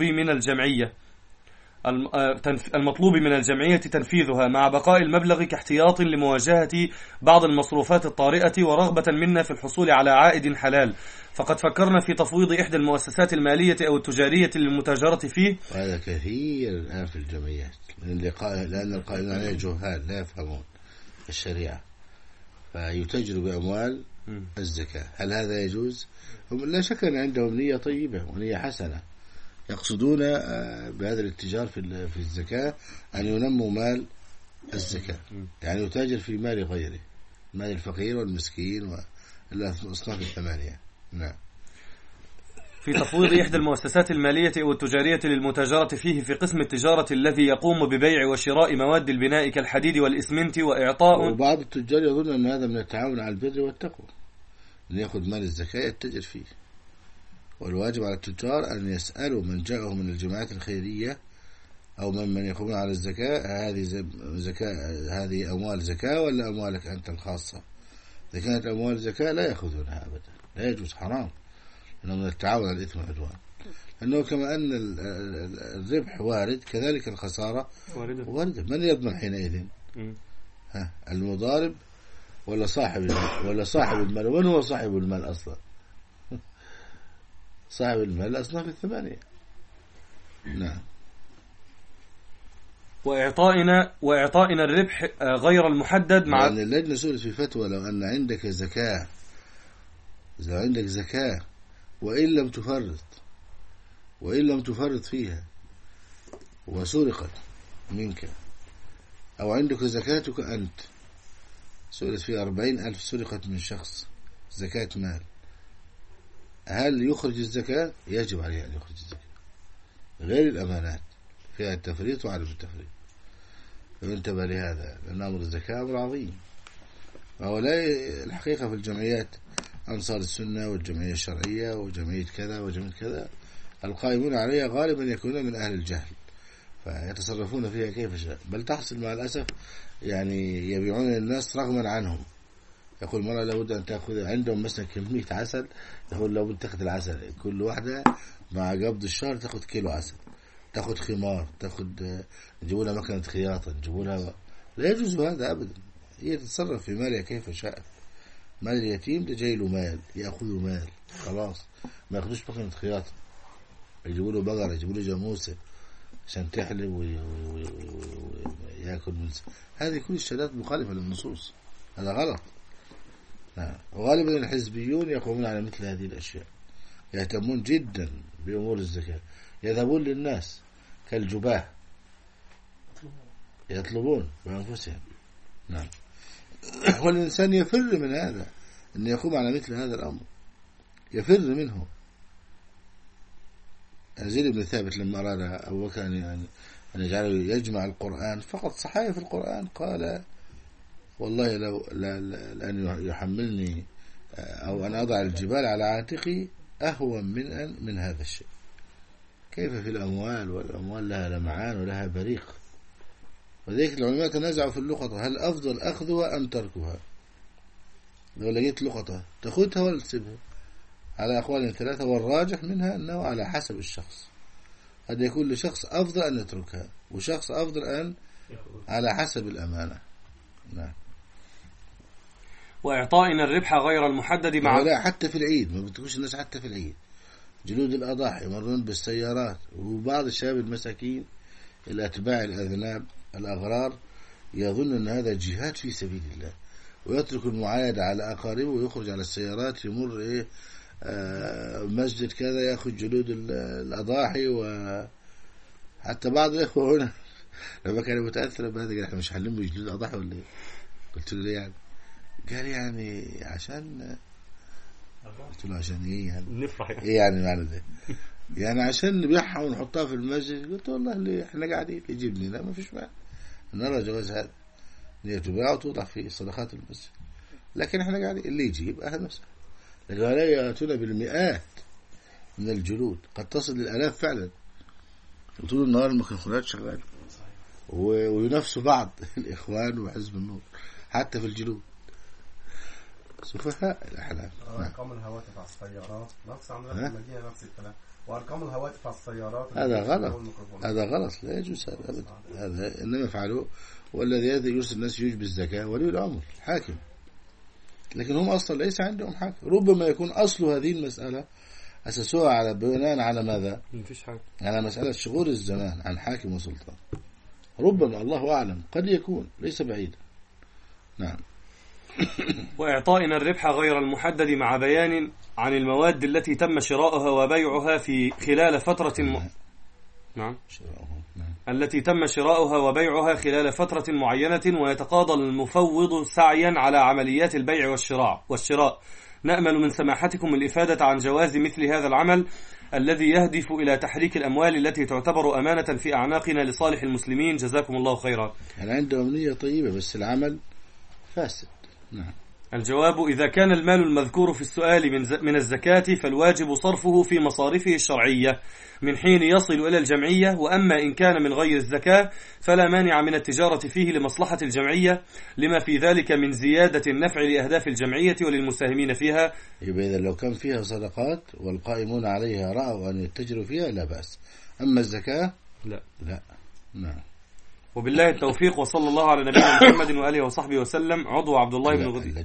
من الجمعية تنفيذها، مع بقاء المبلغ كاحتياط لمواجهة بعض المصروفات الطارئة، ورغبة منا في الحصول على عائد حلال. فقد فكرنا في تفويض إحدى المؤسسات المالية أو التجارية للمتاجرة فيه. وهذا كثير الآن في الجمعيات، لأن القائمين عليه جهال لا يفهمون الشريعة، فيتجروا بأموال الزكاة. هل هذا يجوز؟ لا شك أن عندهم نية طيبة ونية حسنة، يقصدون بهذا الاتجار في الزكاة أن ينموا مال الزكاة، يعني يتاجر في مال غيره، مال الفقير والمسكين والأصناف الثمانية. نعم. في تفويض إحدى المؤسسات المالية أو التجارية للمتاجرة فيه في قسم التجارة الذي يقوم ببيع وشراء مواد البناء كالحديد والإسمنت، وإعطاء. وبعض التجار يظن أن هذا من التعاون على البر والتقوى، أن يأخذ مال الزكاة يتجر فيه. والواجب على التجار أن يسألوا من جاءهم من الجماعات الخيرية أو من يقومون على الزكاة: هذه أموال زكاة ولا أموالك أنت الخاصة؟ إذا كانت أموال زكاة لا يأخذونها أبدا، لا يجوز، حرام، إنه من التعاون على الإثم والعدوان. لأنه كما أن الربح وارد كذلك الخسارة واردة. من يضمن حينئذ؟ المضارب ولا صاحب المال؟ ومن هو صاحب المال أصلا؟ صاحب المال الأصناف الثمانية. نعم. وإعطائنا الربح غير المحدد، مع يعني اللجنة سئلت في فتوى: لو أن عندك زكاة وإن لم تفرط فيها وسرقت منك، أو عندك زكاتك أنت، سئلت في 40,000 سرقت من شخص، زكاة مال، هل يخرج الزكاة؟ يجب عليه أن يخرج الزكاة، غير الأمانات فيها التفريط وعدم التفريط. فانتبه لهذا، لأن أمر الزكاة أمر عظيم. وهؤلاء الحقيقة في الجمعيات أنصار السنة والجمعية الشرعية وجمعية كذا وجمعية كذا، القائمون عليها غالبا يكونون من أهل الجهل، فيتصرفون فيها كيف شاء. بل تحصل مع الأسف يعني يبيعون للناس رغما عنهم. يقول مرة لابد أن تأخذ، عندهم مثلا كمية عسل، يقول لابد تأخذ العسل كل واحدة مع قبض الشهر تأخذ كيلو عسل، تأخذ خمار، نجيبوا لها مكنة خياطة، نجيبوا لها. لا يجوز هذا أبدا. هي تتصرف في مالها كيف شاء. مال اليتيم ده جاي له مال، يأخذوا مال خلاص، ما يأخذوش مكنة خياطة، يجيبوا له بقرة، يجيبوا له جاموسة عشان تحلب ويأكل من. هذه كل الشهادات مخالفة للنصوص، هذا غلط. وغالبا الحزبيون يقومون على مثل هذه الأشياء، يهتمون جدا بأمور الزكاة، يذهبون للناس كالجباه يطلبون بأنفسهم. نعم. والإنسان يفر من هذا، أن يقوم على مثل هذا الأمر، يفر منه. زيد بن ثابت لما أراد أبو بكر أن يجعله يجمع القرآن فقط صحائف القرآن، قال والله لو لأن يحملني أو أن أضع الجبال على عاتقي أهون من هذا الشيء. كيف في الأموال، والأموال لها لمعان ولها بريق. وذلك العلماء تنازعوا في اللقطة، هل أفضل أخذها أم تركها؟ لو لقيت لقطة تأخذها ولا تسيبها؟ على أقوال 3، والراجح منها أنه على حسب الشخص. قد يكون لشخص أفضل أن يتركها، وشخص أفضل أن على حسب الأمانة. نعم. وإعطائنا الربح غير المحدد مع لا حتى في العيد ما بتكونش الناس، حتى في العيد جلود الأضاحي يمرون بالسيارات، وبعض الشباب المساكين الأتباع الأذناب الأغرار يظن أن هذا جهاد في سبيل الله، ويترك المعايدة على أقاربه ويخرج على السيارات يمر مسجد كذا يأخذ جلود الأضاحي. وحتى بعض الإخوة هنا لما كان متأثر بهذا قال احنا مش هنلم جلود الأضاحي ولا ايه؟ قلت له ليه يعني؟ قال يعني عشان، قلت له عشان ايه يعني؟ نفرح ايه يعني معنى ده؟ يعني عشان نبيعها ونحطها في المسجد. قلت والله اللي احنا قاعدين يجيبني لا ما فيش معنى، نرى جواز هذا ان تباع وتوضع في صدقات المسجد، لكن احنا قاعدين اللي يجيب اهلا وسهلا. لكن لا يأتون بالمئات من الجلود، قد تصل للآلاف فعلا، وطول النهار الميكروفونات شغاله وينافسوا بعض الإخوان وحزب النور حتى في الجلود. سفهاء الأحلام. أرقام الهواتف على السيارات نفس عملنا في المدينة نفس الكلام. وأرقام الهواتف على السيارات هذا غلط، هذا غلط، لا يجوز هذا. هذا إنما يفعلوه. والذي يرسل الناس يجب الزكاة ولي الأمر حاكم، لكن هم أصلا ليس عندهم حاكم. ربما يكون أصل هذه المسألة أسسوها على بناء على ماذا؟ مفيش حاجة، على مسألة شغول الزمان عن حاكم وسلطان. ربما، الله أعلم، قد يكون ليس بعيدا. نعم. وإعطائنا الربح غير المحدد مع بيان عن المواد التي تم شراؤها وبيعها في خلال فترة نعم. التي تم شراؤها وبيعها خلال فترة معينة، ويتقاضى المفوض سعيا على عمليات البيع والشراء. نأمل من سماحتكم الإفادة عن جواز مثل هذا العمل الذي يهدف إلى تحريك الأموال التي تعتبر أمانة في أعناقنا لصالح المسلمين. جزاكم الله خيرا. أنا عندهم نية طيبة بس العمل فاسد. نعم. الجواب: إذا كان المال المذكور في السؤال من الزكاة فالواجب صرفه في مصارفه الشرعية من حين يصل إلى الجمعية، وأما إن كان من غير الزكاة فلا مانع من التجارة فيه لمصلحة الجمعية، لما في ذلك من زيادة النفع لأهداف الجمعية وللمساهمين فيها. يبقى إذا لو كان فيها صدقات والقائمون عليها رأوا أن يتجروا فيها لا بأس، أما الزكاة لا. نعم. وبالله التوفيق، وصلى الله على نبينا محمد وآله وصحبه وسلم. عضو عبد الله بن غديان.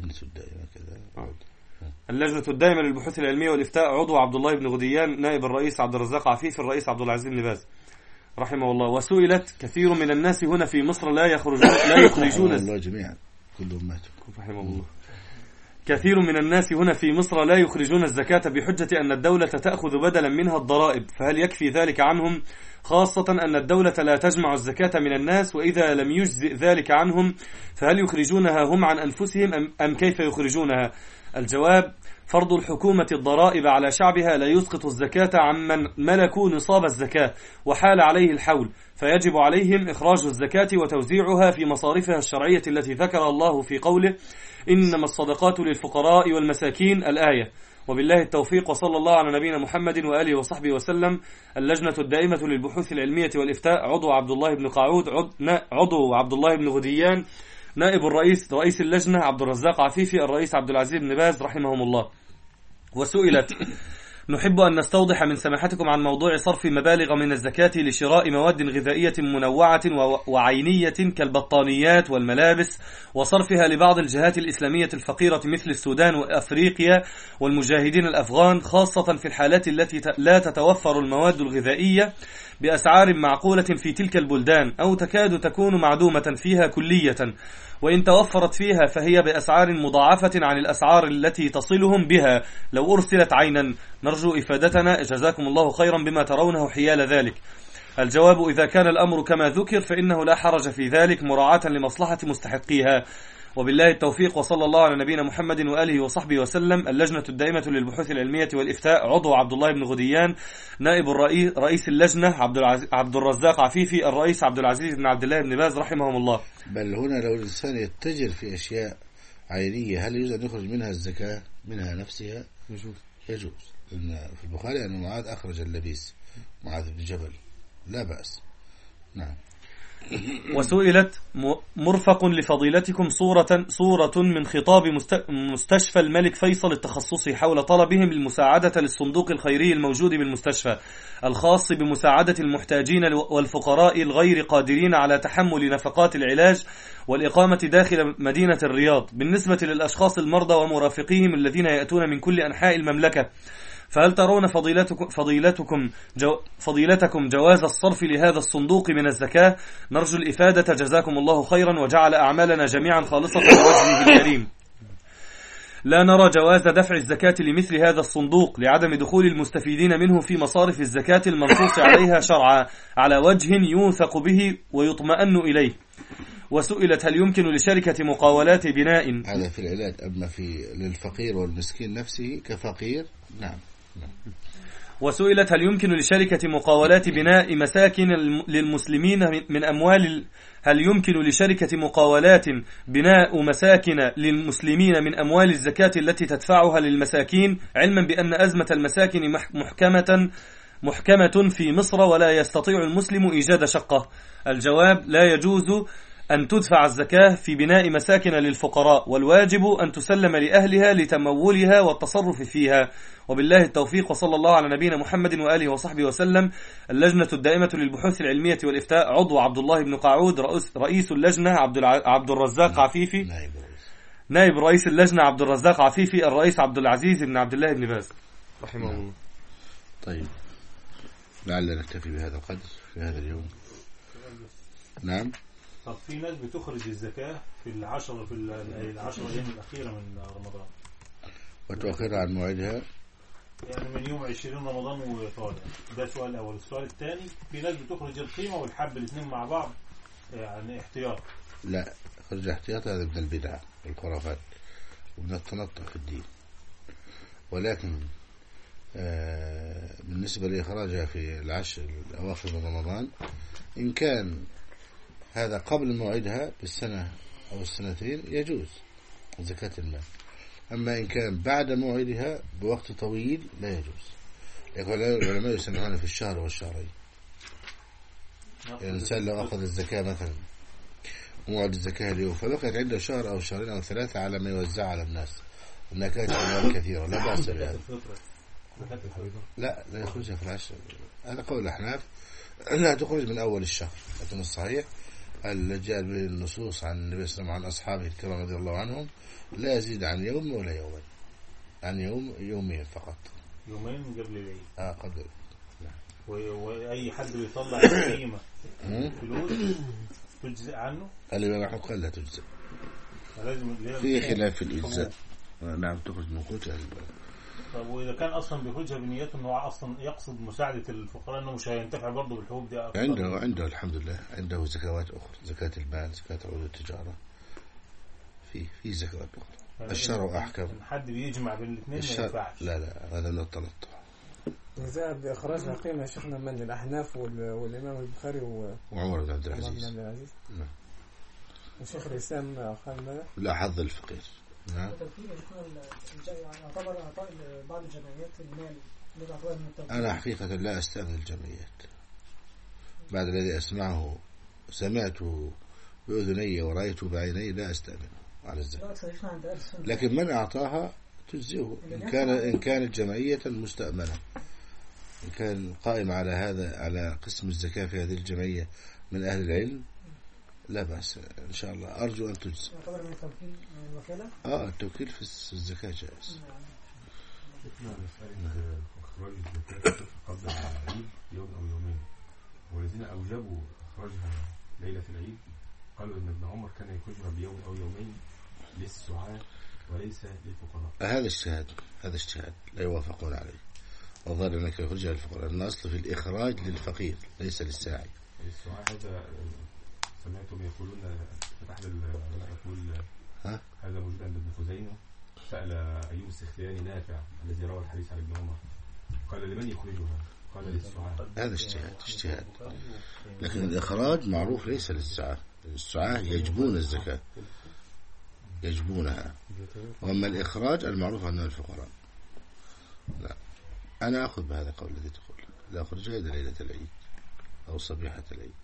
اللجنة الدائمة للبحوث العلمية والإفتاء، عضو عبد الله بن غديان. نائب الرئيس عبد الرزاق عفيف. الرئيس عبد العزيز بن باز رحمه الله. وسئلت: كثير من الناس هنا في مصر لا يخرجون الله جميعا كلهم ماتوا رحمه الله. كثير من الناس هنا في مصر لا يخرجون الزكاة بحجة أن الدولة تأخذ بدلا منها الضرائب، فهل يكفي ذلك عنهم؟ خاصة أن الدولة لا تجمع الزكاة من الناس، وإذا لم يجزئ ذلك عنهم فهل يخرجونها هم عن أنفسهم أم كيف يخرجونها؟ الجواب: فرض الحكومة الضرائب على شعبها لا يسقط الزكاة عمن ملكوا نصاب الزكاة وحال عليه الحول، فيجب عليهم إخراج الزكاة وتوزيعها في مصارفها الشرعية التي ذكر الله في قوله: إنما الصدقات للفقراء والمساكين، الآية. وبالله التوفيق، وصلى الله على نبينا محمد وآله وصحبه وسلم. اللجنة الدائمة للبحوث العلمية والإفتاء، عضو عبد الله بن قعود، عضو عبد الله بن غديان. نائب الرئيس رئيس اللجنة عبد الرزاق عفيفي. الرئيس عبد العزيز بن باز رحمهم الله. وسئلت: نحب أن نستوضح من سماحتكم عن موضوع صرف مبالغ من الزكاة لشراء مواد غذائية منوعة وعينية كالبطانيات والملابس، وصرفها لبعض الجهات الإسلامية الفقيرة مثل السودان وأفريقيا والمجاهدين الأفغان، خاصة في الحالات التي لا تتوفر المواد الغذائية بأسعار معقولة في تلك البلدان، أو تكاد تكون معدومة فيها كلية، وإن توفرت فيها فهي بأسعار مضاعفة عن الأسعار التي تصلهم بها لو أرسلت عينا. نرجو إفادتنا، جزاكم الله خيرا بما ترونه حيال ذلك. الجواب: إذا كان الأمر كما ذكر فإنه لا حرج في ذلك مراعاة لمصلحة مستحقيها. وبالله التوفيق، وصلى الله على نبينا محمد وآله وصحبه وسلم. اللجنة الدائمة للبحوث العلمية والإفتاء، عضو عبد الله بن غديان، نائب رئيس اللجنة عبد الرزاق عفيفي، الرئيس عبد العزيز بن عبد الله بن باز رحمهم الله. بل هنا لو الإنسان يتجر في أشياء عينية هل يجوز أن يخرج منها الزكاة منها نفسها؟ يجوز. في البخاري أن معاذ أخرج اللبيس، معاذ بن جبل، لا بأس. نعم. وسئلت مرفق لفضيلتكم صورة من خطاب مستشفى الملك فيصل التخصصي حول طلبهم المساعدة للصندوق الخيري الموجود بالمستشفى الخاص بمساعدة المحتاجين والفقراء الغير قادرين على تحمل نفقات العلاج والإقامة داخل مدينة الرياض بالنسبة للأشخاص المرضى ومرافقيهم الذين يأتون من كل أنحاء المملكة. فهل ترون فضيلتكم جواز الصرف لهذا الصندوق من الزكاة؟ نرجو الإفادة جزاكم الله خيرا وجعل أعمالنا جميعا خالصة لوجهه الكريم. لا نرى جواز دفع الزكاة لمثل هذا الصندوق لعدم دخول المستفيدين منه في مصارف الزكاة المنصوص عليها شرعا على وجه يوثق به ويطمئن إليه. وسئلت هل يمكن لشركة مقاولات بناء، هذا في العلاج، أما للفقير والمسكين نفسه كفقير. نعم. وسئلت هل يمكن لشركة مقاولات بناء مساكن للمسلمين من أموال هل يمكن لشركة مقاولات بناء مساكن للمسلمين من أموال الزكاة التي تدفعها للمساكين، علما بأن أزمة المساكن محكمة في مصر ولا يستطيع المسلم إيجاد شقة؟ الجواب: لا يجوز أن تدفع الزكاة في بناء مساكن للفقراء، والواجب أن تسلم لأهلها لتمولها والتصرف فيها. وبالله التوفيق، وصلى الله على نبينا محمد وآله وصحبه وسلم. اللجنة الدائمة للبحوث العلمية والإفتاء، عضو عبد الله بن قعود، رئيس اللجنة عبد الرزاق عفيفي، نائب رئيس اللجنة عبد الرزاق عفيفي، الرئيس عبد العزيز بن عبد الله بن باز رحمه الله. طيب، لعلنا نكتفي بهذا القدر في هذا اليوم. نعم. طب في ناس بتخرج الزكاة في العشر أيام الأخيرة من رمضان وتؤخرها عن موعدها، يعني من يوم 20 رمضان وطالع. ده سؤال الأول. السؤال الثاني: في ناس بتخرج القيمة والحب الاثنين مع بعض يعني احتياط. لا، خرج احتياط هذا من البدع والخرافات ومن التنطع في الدين. ولكن بالنسبة لإخراجها في العشر الأواخر من رمضان، إن كان هذا قبل موعدها بالسنة أو السنتين يجوز زكاة المال. أما إن كان بعد موعدها بوقت طويل لا يجوز. يقول العلماء يسمعون في الشهر والشهرين. يعني الإنسان لو أخذ الزكاة مثلا موعد الزكاة اليوم فبقيت عنده شهر أو شهرين أو ثلاثة على ما يوزع على الناس، إنها كانت أموال كثيرة، لا بأس بهذا. لا يخرجها في العشر. هذا قول الأحناف، لا تخرج من أول الشهر. لكن الصحيح الذي جاء به النصوص عن النبي صلى الله عليه وسلم عن أصحابه الكرام رضي الله عنهم لا يزيد عن يوم ولا يومين، عن يومين فقط. يومين قبل العيد. قبل. وأي حد بيطلع قيمة فلوس تجزئ عنه؟ الإمام أحمد قال لا تجزئ، في خلاف في الإجزاء. نعم، تخرج من قوتها. طب وإذا كان أصلا بيخرجها بنيته إنه أصلا يقصد مساعدة الفقراء، إنه مش هينتفع برضه بالحبوب دي؟ عنده الحمد لله عنده زكوات أخرى، زكاة المال، زكاة عروض التجارة، في زكوات أخرى. الشرع أحكم. حد بيجمع بين الاثنين ما ينفعش. لا هذا من التنطع. إذا بإخراجها قيمة شيخنا من الأحناف والإمام البخاري وعمر بن عبد العزيز. نعم. وشيخ الإسلام قال ماذا؟ لا حظ الفقير. نعم. يعتبر أعطاء بعض الجمعيات المال. أنا حقيقة لا أستأذن الجمعيات بعد الذي سمعته بأذني ورأيته بعيني، لا أستأذنه على الزكاة. لكن من أعطاها تجزئه إن كانت جمعية مستأمنة، إن كان قائم على هذا على قسم الزكاة في هذه الجمعية من أهل العلم لا بأس إن شاء الله. أرجو أن تجزئ. يعتبر من توكيل الوكالة؟ التوكيل في الزكاة جائز. إخراج الزكاة قبل العيد يوم أو يومين، والذين أوجبوا إخراجها ليلة العيد قالوا إن ابن عمر كان يخرجها بيوم أو يومين للسعاة وليس للفقراء. هذا اجتهاد لا يوافقون عليه. وظل أنك يخرجها للفقراء، الأصل في الإخراج للفقير ليس للساعي. السعاة هذا سمعتم يقولون فتح العلماء يقول هذا موجود عند ابن خزيمة. سأل أيوب السختياني نافع الذي روى الحديث عن ابن عمر قال لمن يخرجها؟ قال للسعاة. هذا اجتهاد. لكن الإخراج معروف ليس للسعاة. السعاة يجبون الزكاة، يجبونها. وأما الإخراج المعروف عندنا الفقراء. لا، أنا أخذ بهذا القول الذي تقول لا أخرجها إلى ليلة العيد أو صبيحة العيد.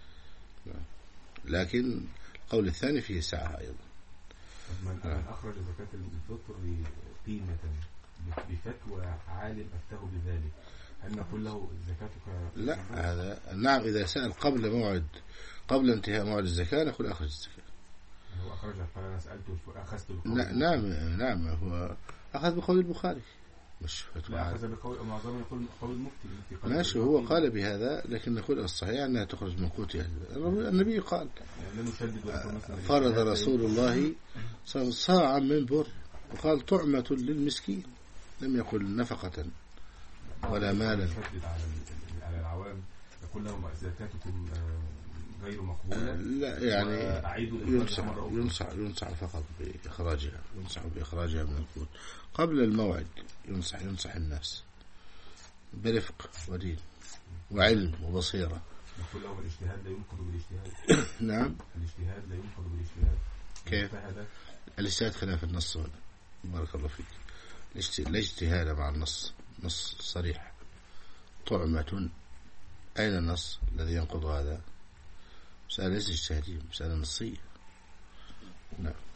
لكن القول الثاني فيه سعة أيضا. من أخرج زكاة الفطر قيمة بفتوى عالم أفتاه بذلك، هل نقول له زكاتك؟ لا، هذا نعم. إذا سأل قبل انتهاء موعد الزكاة نقول أخرج الزكاة. هو أخرجها قال أنا سألته أخذت نعم هو أخذ بقول البخاري مش فتوى. أخذ بقول معظم يقول قول المفتي. ماشي، هو قال بهذا، لكن نقول الصحيح أنها تخرج من قوتها. النبي قال فرض رسول الله صاعا من بر، وقال طعمة للمسكين، لم يقل نفقة ولا مالا. على العوام يقول لهم زكاتكم غير مقبولة. لا يعني ينصح فقط بإخراجها من القوت قبل الموعد. ينصح الناس برفق ودين وعلم وبصيرة. يقول لهم الاجتهاد لا ينقض بالاجتهاد. نعم، الاجتهاد لا ينقض بالاجتهاد. كيف؟ الاجتهاد خلاف النص هنا. بارك الله فيك. الاجتهاد مع النص، نص صريح. طعمة، أين النص الذي ينقض هذا؟ مسألة ليس اجتهادية، مسألة نصية. نعم.